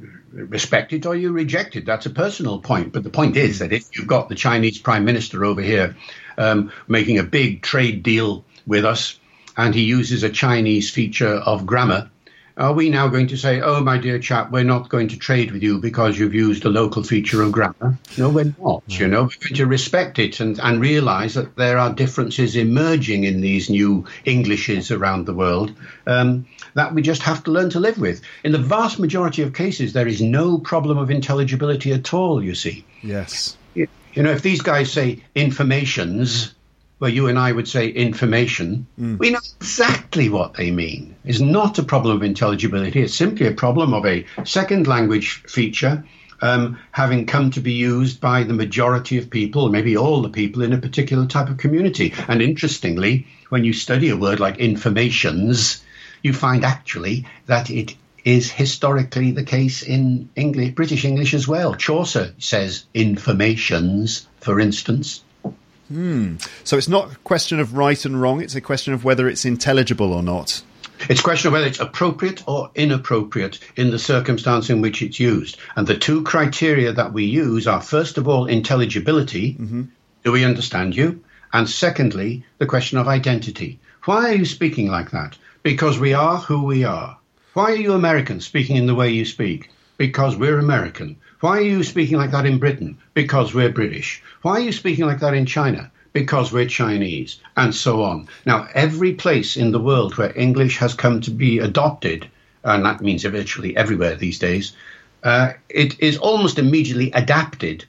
respect it or you reject it. That's a personal point. But the point is that if you've got the Chinese prime minister over here um, making a big trade deal with us and he uses a Chinese feature of grammar, are we now going to say, oh, my dear chap, we're not going to trade with you because you've used a local feature of grammar? No, we're not. You know, we're going to respect it and, and realize that there are differences emerging in these new Englishes around the world um, that we just have to learn to live with. In the vast majority of cases, there is no problem of intelligibility at all, you see. Yes. You, you know, if these guys say informations, where you and I would say information, mm. we know exactly what they mean. It's not a problem of intelligibility. It's simply a problem of a second language feature um, having come to be used by the majority of people, maybe all the people in a particular type of community. And interestingly, when you study a word like informations, you find actually that it is historically the case in English, British English as well. Chaucer says informations, for instance. Hmm. So it's not a question of right and wrong, it's a question of whether it's intelligible or not. It's a question of whether it's appropriate or inappropriate in the circumstance in which it's used. And the two criteria that we use are, first of all, intelligibility. Mm-hmm. Do we understand you? And secondly, the question of identity. Why are you speaking like that? Because we are who we are. Why are you American speaking in the way you speak? Because we're American. Why are you speaking like that in Britain? Because we're British. Why are you speaking like that in China? Because we're Chinese, and so on. Now, every place in the world where English has come to be adopted, and that means virtually everywhere these days, uh, it is almost immediately adapted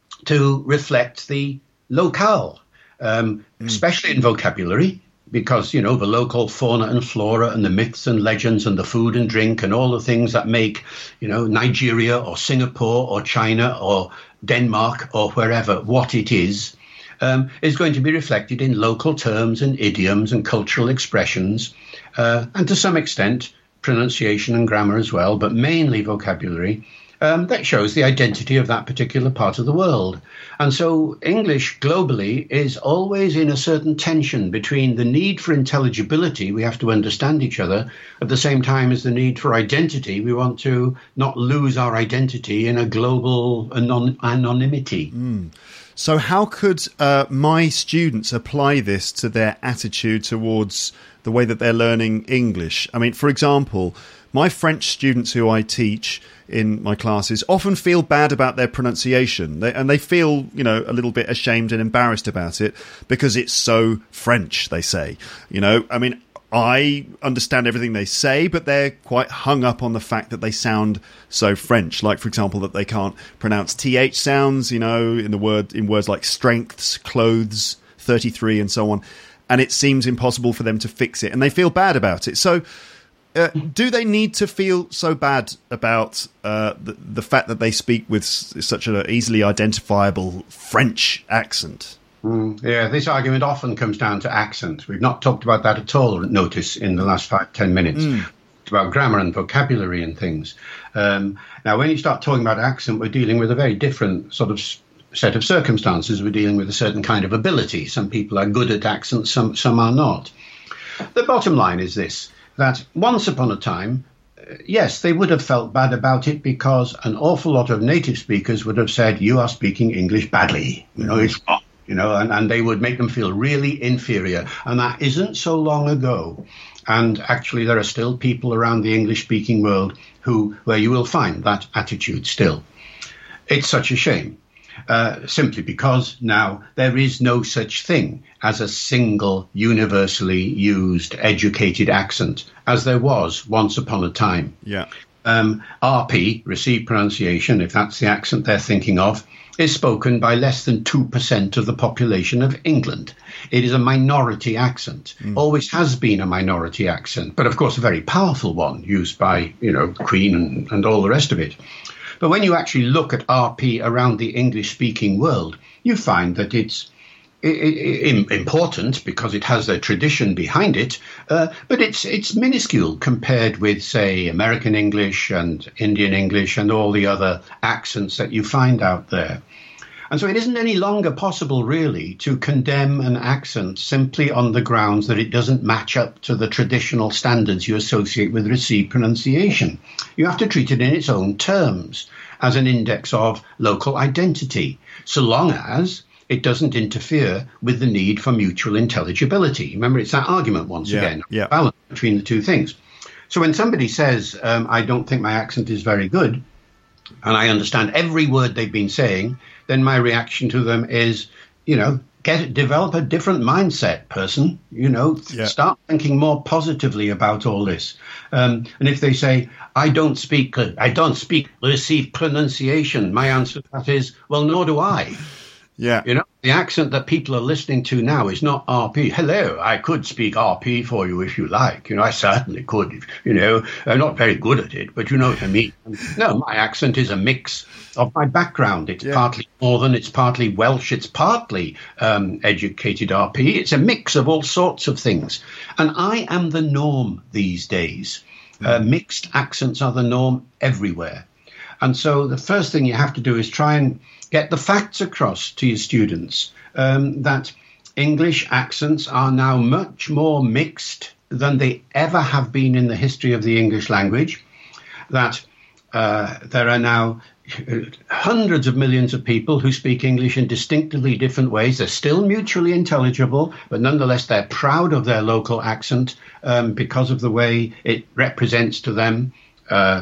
to reflect the locale, um, mm. especially in vocabulary, because, you know, the local fauna and flora and the myths and legends and the food and drink and all the things that make, you know, Nigeria or Singapore or China or Denmark or wherever what it is, um, is going to be reflected in local terms and idioms and cultural expressions, uh, and to some extent pronunciation and grammar as well, but mainly vocabulary. Um, that shows the identity of that particular part of the world. And so English globally is always in a certain tension between the need for intelligibility, we have to understand each other, at the same time as the need for identity. We want to not lose our identity in a global anon- anonymity. Mm. So how could uh, my students apply this to their attitude towards the way that they're learning English? I mean, for example, my French students who I teach in my classes often feel bad about their pronunciation, they, and they feel, you know, a little bit ashamed and embarrassed about it because it's so French, they say. You know, I mean, I understand everything they say, but they're quite hung up on the fact that they sound so French. Like, for example, that they can't pronounce T H sounds, you know, in the word in words like strengths, clothes, thirty-three, and so on. And it seems impossible for them to fix it, and they feel bad about it. So, Uh, do they need to feel so bad about uh, the, the fact that they speak with s- such an easily identifiable French accent? Mm, yeah, this argument often comes down to accent. We've not talked about that at all, notice, in the last five, ten minutes. Mm. It's about grammar and vocabulary and things. Um, now, when you start talking about accent, we're dealing with a very different sort of set of circumstances. We're dealing with a certain kind of ability. Some people are good at accents, some, some are not. The bottom line is this, that once upon a time, uh, yes, they would have felt bad about it because an awful lot of native speakers would have said, you are speaking English badly. You know, it's wrong, you know, and, and they would make them feel really inferior. And that isn't so long ago. And actually, there are still people around the English-speaking world who, where you will find that attitude still. It's such a shame. Uh, simply because now there is no such thing as a single universally used educated accent as there was once upon a time. Yeah. Um, R P, received pronunciation, if that's the accent they're thinking of, is spoken by less than two percent of the population of England. It is a minority accent, mm. always has been a minority accent, but of course a very powerful one used by, you know, Queen and, and all the rest of it. But when you actually look at R P around the English-speaking world, you find that it's I- I- important because it has a tradition behind it, uh, but it's it's minuscule compared with, say, American English and Indian English and all the other accents that you find out there. And so it isn't any longer possible, really, to condemn an accent simply on the grounds that it doesn't match up to the traditional standards you associate with received pronunciation. You have to treat it in its own terms, as an index of local identity, so long as it doesn't interfere with the need for mutual intelligibility. Remember, it's that argument once yeah, again, yeah. balance between the two things. So when somebody says, um, I don't think my accent is very good, and I understand every word they've been saying, then my reaction to them is, you know, get develop a different mindset, person. You know, yeah. start thinking more positively about all this. Um, and if they say, I don't speak, I don't speak received pronunciation, my answer to that is, well, nor do I. Yeah. You know, the accent that people are listening to now is not R P. Hello, I could speak R P for you if you like. You know, I certainly could. If, you know, I'm not very good at it, but you know what I mean. No, my accent is a mix of my background. It's yeah. partly Northern, it's partly Welsh, it's partly um, educated R P. It's a mix of all sorts of things. And I am the norm these days. Mm. Uh, mixed accents are the norm everywhere. And so the first thing you have to do is try and get the facts across to your students um, that English accents are now much more mixed than they ever have been in the history of the English language, that uh, there are now hundreds of millions of people who speak English in distinctively different ways. They're still mutually intelligible, but nonetheless they're proud of their local accent um, because of the way it represents to them uh,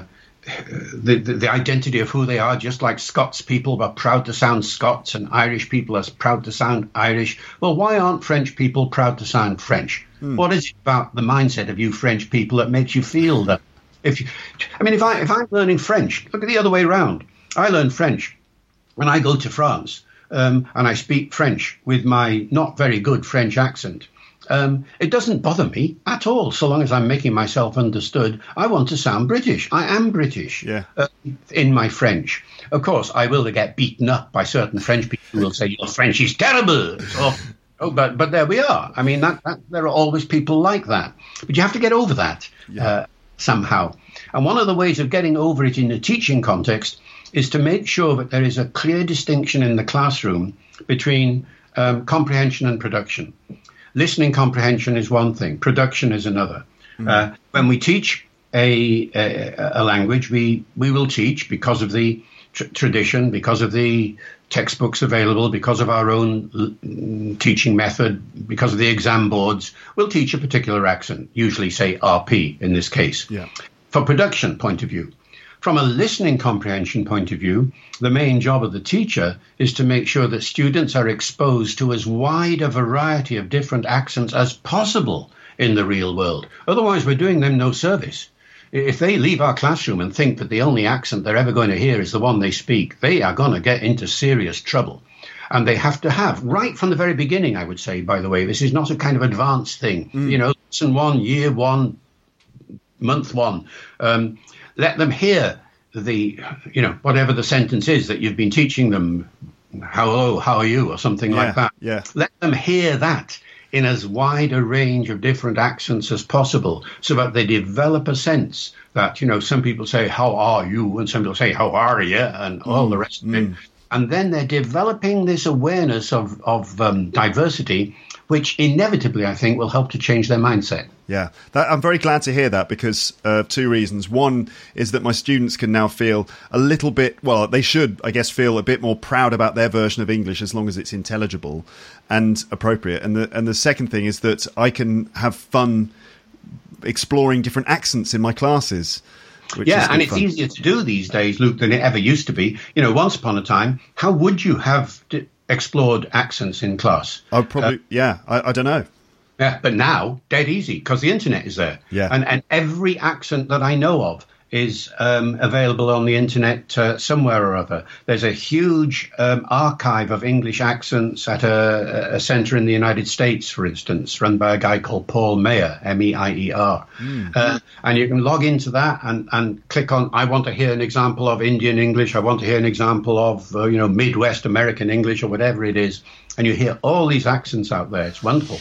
the, the the identity of who they are, just like Scots people are proud to sound Scots and Irish people are proud to sound Irish. Well, why aren't French people proud to sound French? Mm. What is it about the mindset of you French people that makes you feel that? If you, I mean, if I if I'm learning French, look at the other way around. I learn French when I go to France um, and I speak French with my not very good French accent. Um, it doesn't bother me at all, so long as I'm making myself understood. I want to sound British. I am British yeah. uh, in my French. Of course, I will get beaten up by certain French people who will say, your French is terrible. So, oh, but but there we are. I mean, that, that, there are always people like that. But you have to get over that yeah. uh, somehow. And one of the ways of getting over it in the teaching context is to make sure that there is a clear distinction in the classroom between um, comprehension and production. Listening comprehension is one thing, production is another. Mm. Uh, when we teach a, a, a language, we, we will teach because of the tr- tradition, because of the textbooks available, because of our own l- teaching method, because of the exam boards, we'll teach a particular accent, usually say R P in this case. Yeah. For production point of view. From a listening comprehension point of view, the main job of the teacher is to make sure that students are exposed to as wide a variety of different accents as possible in the real world. Otherwise, we're doing them no service. If they leave our classroom and think that the only accent they're ever going to hear is the one they speak, they are going to get into serious trouble. And they have to have, right from the very beginning, I would say, by the way, this is not a kind of advanced thing. Mm. You know, lesson one, year one, month one. Um, let them hear the, you know, whatever the sentence is that you've been teaching them, hello, how are you, or something yeah, like that. Yeah. Let them hear that in as wide a range of different accents as possible so that they develop a sense that, you know, some people say, how are you? And some people say, how are you? And all mm, the rest of mm. it. And then they're developing this awareness of, of um, diversity, which inevitably, I think, will help to change their mindset. Yeah, that, I'm very glad to hear that because of uh, two reasons. One is that my students can now feel a little bit, well, they should, I guess, feel a bit more proud about their version of English as long as it's intelligible and appropriate. And the and the second thing is that I can have fun exploring different accents in my classes. Which yeah, and it's fun. easier to do these days, Luke, than it ever used to be. You know, once upon a time, how would you have d- explored accents in class? I probably, uh, yeah, I, I don't know. Yeah, but now, dead easy, because the internet is there. Yeah. And, and every accent that I know of is um, available on the internet uh, somewhere or other. There's a huge um, archive of English accents at a, a centre in the United States, for instance, run by a guy called Paul Meyer, M E I E R. Mm. Uh, and you can log into that and, and click on, I want to hear an example of Indian English, I want to hear an example of, uh, you know, Midwest American English or whatever it is. And you hear all these accents out there. It's wonderful.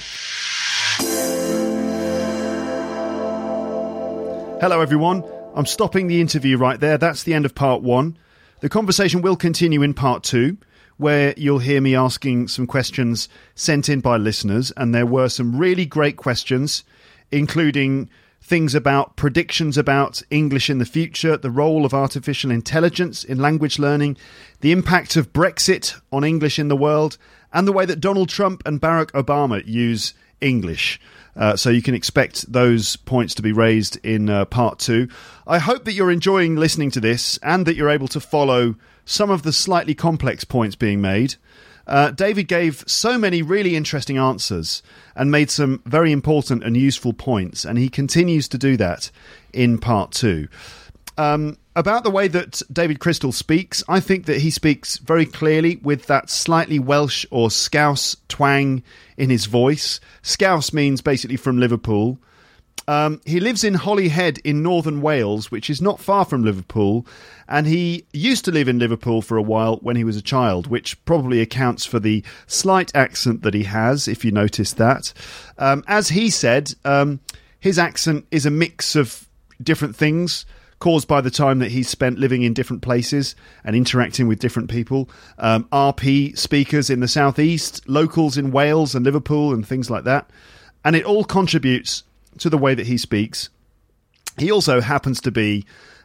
Hello, everyone. I'm stopping the interview right there. That's the end of part one. The conversation will continue in part two, where you'll hear me asking some questions sent in by listeners. And there were some really great questions, including things about predictions about English in the future, the role of artificial intelligence in language learning, the impact of Brexit on English in the world, and the way that Donald Trump and Barack Obama use English. Uh, so you can expect those points to be raised in uh, part two. I hope that you're enjoying listening to this and that you're able to follow some of the slightly complex points being made. Uh, David gave so many really interesting answers and made some very important and useful points, and he continues to do that in part two. Um, about the way that David Crystal speaks, I think that he speaks very clearly with that slightly Welsh or Scouse twang in his voice. Scouse means basically from Liverpool. Um, he lives in Holyhead in northern Wales, which is not far from Liverpool, and he used to live in Liverpool for a while when he was a child, which probably accounts for the slight accent that he has, if you notice that. Um, as he said, um, his accent is a mix of different things, caused by the time that he's spent living in different places and interacting with different people. Um, R P speakers in the southeast, locals in Wales and Liverpool and things like that. And it all contributes to the way that he speaks. He also happens to be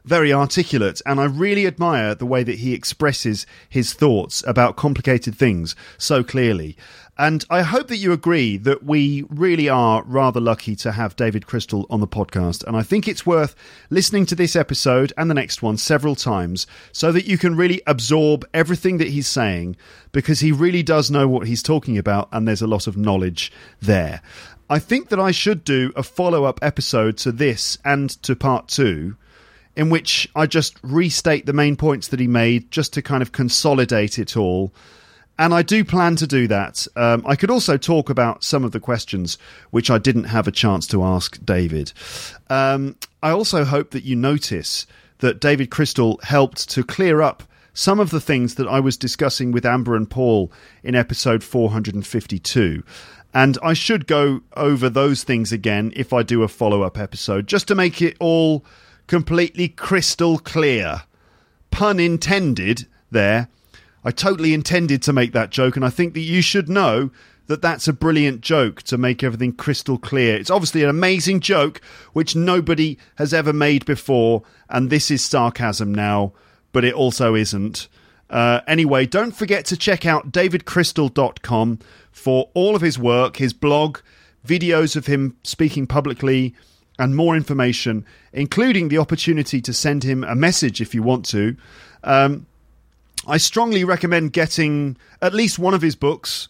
very articulate, and I really admire the way that he expresses his thoughts about complicated things so clearly. And I hope that you agree that we really are rather lucky to have David Crystal on the podcast. And I think it's worth listening to this episode and the next one several times so that you can really absorb everything that he's saying, because he really does know what he's talking about, and there's a lot of knowledge there. I think that I should do a follow-up episode to this and to part two, in which I just restate the main points that he made, just to kind of consolidate it all. And I do plan to do that. Um, I could also talk about some of the questions which I didn't have a chance to ask David. Um, I also hope that you notice that David Crystal helped to clear up some of the things that I was discussing with Amber and Paul in episode four hundred fifty-two. And I should go over those things again if I do a follow-up episode, just to make it all completely crystal clear. Pun intended there. I totally intended to make that joke, and I think that you should know that that's a brilliant joke to make everything crystal clear. It's obviously an amazing joke which nobody has ever made before, and this is sarcasm now, but it also isn't. Uh, anyway, don't forget to check out david crystal dot com for all of his work, his blog, videos of him speaking publicly, and more information, including the opportunity to send him a message if you want to. Um, I strongly recommend getting at least one of his books,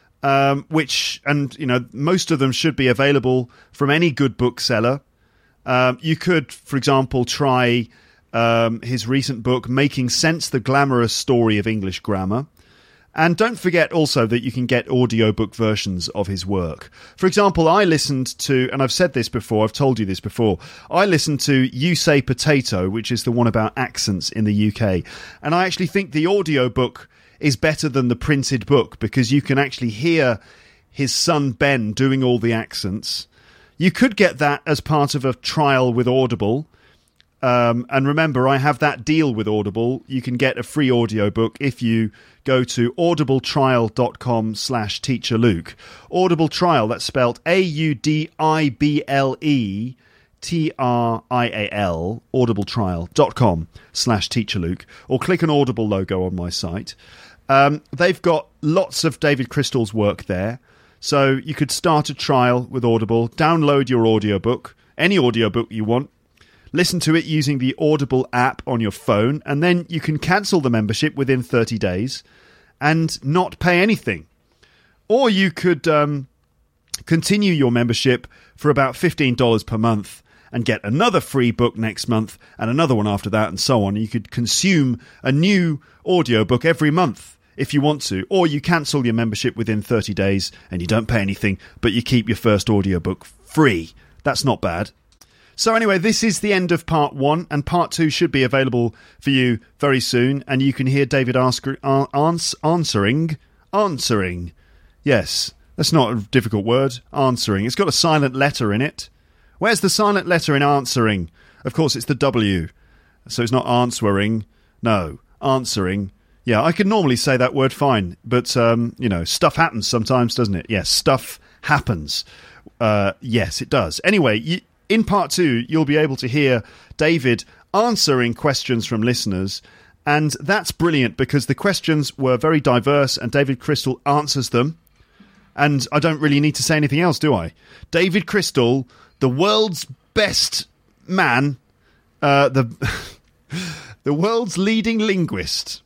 um, which, and you know, most of them should be available from any good bookseller. Um, you could, for example, try um, his recent book, Making Sense, The Glamorous Story of English Grammar. And don't forget also that you can get audiobook versions of his work. For example, I listened to, and I've said this before, I've told you this before, I listened to You Say Potato, which is the one about accents in the U K. And I actually think the audiobook is better than the printed book, because you can actually hear his son Ben doing all the accents. You could get that as part of a trial with Audible. Um, and remember, I have that deal with Audible. You can get a free audiobook if you go to audibletrial.com slash teacher Luke. Audible Trial, that's spelled A U D I B L E T R I A L, audibletrial.com slash teacher Luke, or click an Audible logo on my site. Um, they've got lots of David Crystal's work there. So you could start a trial with Audible, download your audiobook, any audiobook you want, listen to it using the Audible app on your phone, and then you can cancel the membership within thirty days and not pay anything. Or you could um, continue your membership for about fifteen dollars per month and get another free book next month and another one after that, and so on. You could consume a new audiobook every month if you want to, or you cancel your membership within thirty days and you don't pay anything, but you keep your first audiobook free. That's not bad. So anyway, this is the end of part one, and part two should be available for you very soon, and you can hear David ask, uh, ans- answering, answering, yes, that's not a difficult word, answering. It's got a silent letter in it. Where's the silent letter in answering? Of course, it's the W, so it's not answering, no, answering. Yeah, I can normally say that word fine, but, um, you know, stuff happens sometimes, doesn't it? Yes, stuff happens. Uh, yes, it does. Anyway, you... In part two, you'll be able to hear David answering questions from listeners, and that's brilliant because the questions were very diverse and David Crystal answers them, and I don't really need to say anything else, do I? David Crystal, the world's best man, uh, the the world's leading linguist,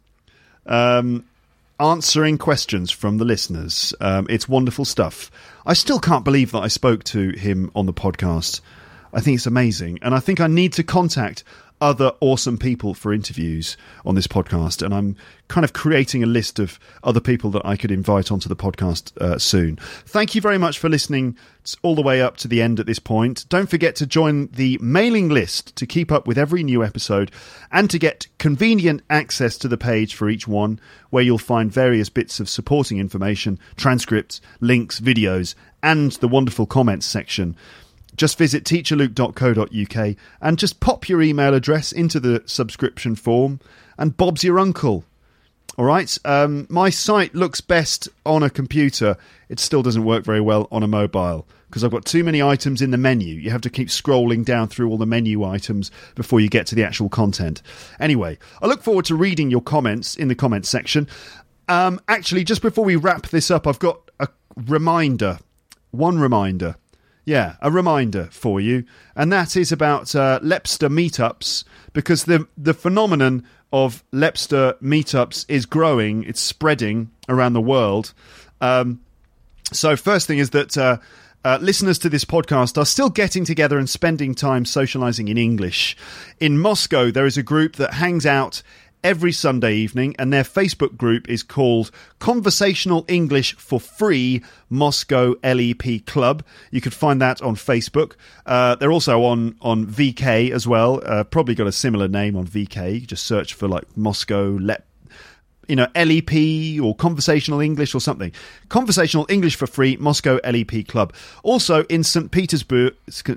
um, answering questions from the listeners. Um, it's wonderful stuff. I still can't believe that I spoke to him on the podcast. I think it's amazing. And I think I need to contact other awesome people for interviews on this podcast. And I'm kind of creating a list of other people that I could invite onto the podcast uh, soon. Thank you very much for listening all the way up to the end at this point. Don't forget to join the mailing list to keep up with every new episode and to get convenient access to the page for each one, where you'll find various bits of supporting information, transcripts, links, videos, and the wonderful comments section. Just visit teacher luke dot co dot uk and just pop your email address into the subscription form, and Bob's your uncle. All right. Um, my site looks best on a computer. It still doesn't work very well on a mobile because I've got too many items in the menu. You have to keep scrolling down through all the menu items before you get to the actual content. Anyway, I look forward to reading your comments in the comments section. Um, actually, just before we wrap this up, I've got a reminder. One reminder. Yeah, a reminder for you. And that is about uh, Lepster meetups, because the the phenomenon of Lepster meetups is growing. It's spreading around the world. Um, so first thing is that uh, uh, listeners to this podcast are still getting together and spending time socialising in English. In Moscow, there is a group that hangs out every Sunday evening, and their Facebook group is called Conversational English for Free Moscow L E P Club. You could find that on Facebook. Uh, they're also on, on V K as well. Uh, probably got a similar name on V K. You just search for like Moscow, Lep, you know, L E P or Conversational English or something. Conversational English for Free Moscow L E P Club. Also in Saint Petersburg.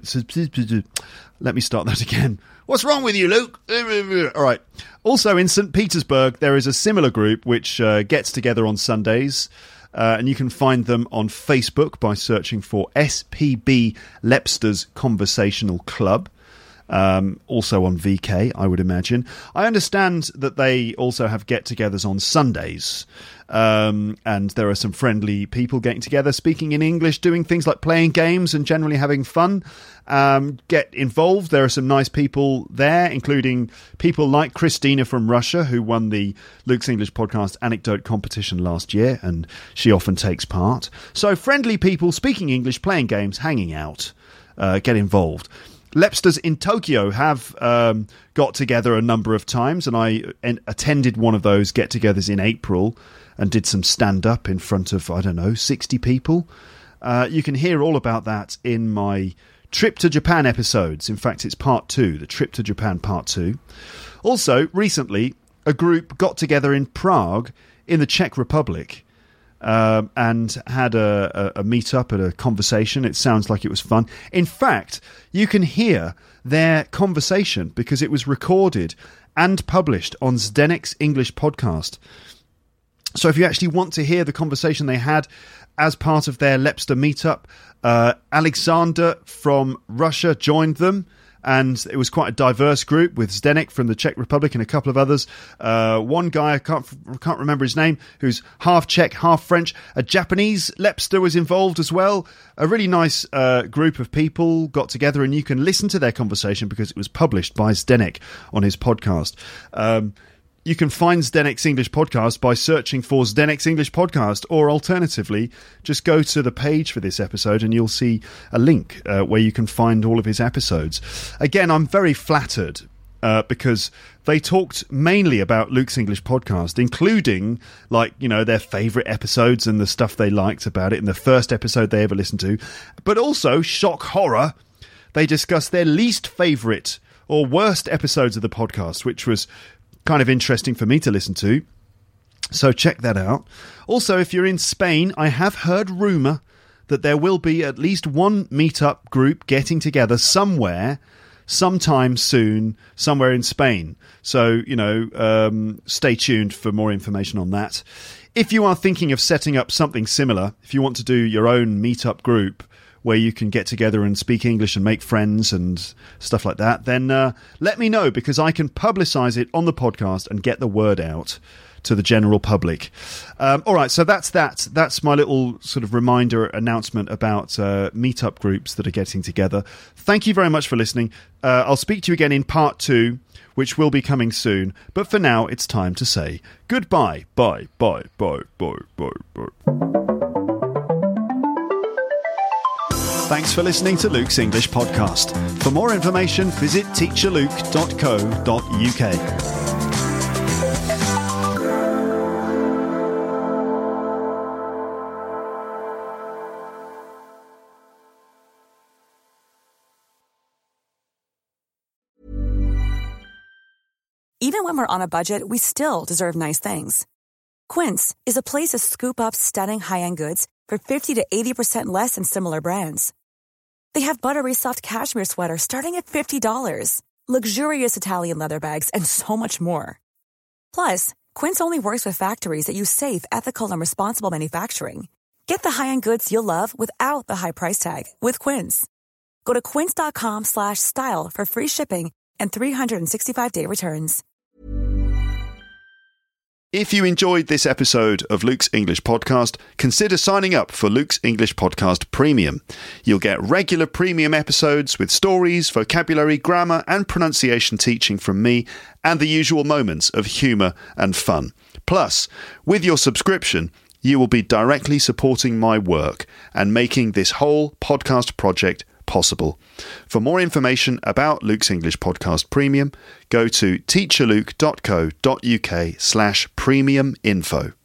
Let me start that again. What's wrong with you, Luke? All right. Also in Saint Petersburg, there is a similar group which uh, gets together on Sundays, uh, and you can find them on Facebook by searching for S P B Lepster's Conversational Club. Um, also on V K, I would imagine. I understand that they also have get-togethers on Sundays, um, and there are some friendly people getting together, speaking in English, doing things like playing games and generally having fun. Um, get involved. There are some nice people there, including people like Christina from Russia, who won the Luke's English Podcast Anecdote competition last year, and she often takes part. So friendly people speaking English, playing games, hanging out. Uh, get involved. Lepsters in Tokyo have um, got together a number of times, and I en- attended one of those get-togethers in April and did some stand-up in front of, I don't know, sixty people. Uh, you can hear all about that in my Trip to Japan episodes. In fact, it's part two, the Trip to Japan part two. Also, recently, a group got together in Prague in the Czech Republic uh, and had a, a, a meet-up and a conversation. It sounds like it was fun. In fact, you can hear their conversation because it was recorded and published on Zdenek's English podcast. So if you actually want to hear the conversation they had as part of their Lepster meetup, uh, Alexander from Russia joined them, and it was quite a diverse group with Zdenek from the Czech Republic and a couple of others. Uh, one guy, I can't can't remember his name, who's half Czech, half French. A Japanese Lepster was involved as well. A really nice uh, group of people got together, and you can listen to their conversation because it was published by Zdenek on his podcast. Um, You can find Zdenek's English Podcast by searching for Zdenek's English Podcast, or alternatively, just go to the page for this episode and you'll see a link uh, where you can find all of his episodes. Again, I'm very flattered uh, because they talked mainly about Luke's English Podcast, including, like, you know, their favourite episodes and the stuff they liked about it in the first episode they ever listened to. But also, shock horror, they discussed their least favourite or worst episodes of the podcast, which was kind of interesting for me to listen to. So check that out. Also, if you're in Spain, I have heard rumour that there will be at least one meetup group getting together somewhere, sometime soon, somewhere in Spain. So, you know, um, stay tuned for more information on that. If you are thinking of setting up something similar, if you want to do your own meetup group where you can get together and speak English and make friends and stuff like that, then uh, let me know, because I can publicise it on the podcast and get the word out to the general public. Um, all right, so that's that. That's my little sort of reminder announcement about uh, meetup groups that are getting together. Thank you very much for listening. Uh, I'll speak to you again in part two, which will be coming soon. But for now, it's time to say goodbye. Bye, bye, bye, bye, bye, bye. Thanks for listening to Luke's English Podcast. For more information, visit teacher luke dot co dot uk. Even when we're on a budget, we still deserve nice things. Quince is a place to scoop up stunning high-end goods for fifty to eighty percent less than similar brands. They have buttery soft cashmere sweaters starting at fifty dollars, luxurious Italian leather bags, and so much more. Plus, Quince only works with factories that use safe, ethical, and responsible manufacturing. Get the high-end goods you'll love without the high price tag with Quince. Go to quince.com slash style for free shipping and three sixty-five day returns. If you enjoyed this episode of Luke's English Podcast, consider signing up for Luke's English Podcast Premium. You'll get regular premium episodes with stories, vocabulary, grammar and pronunciation teaching from me and the usual moments of humour and fun. Plus, with your subscription, you will be directly supporting my work and making this whole podcast project possible. For more information about Luke's English Podcast Premium, go to teacherluke.co.uk slash premium info.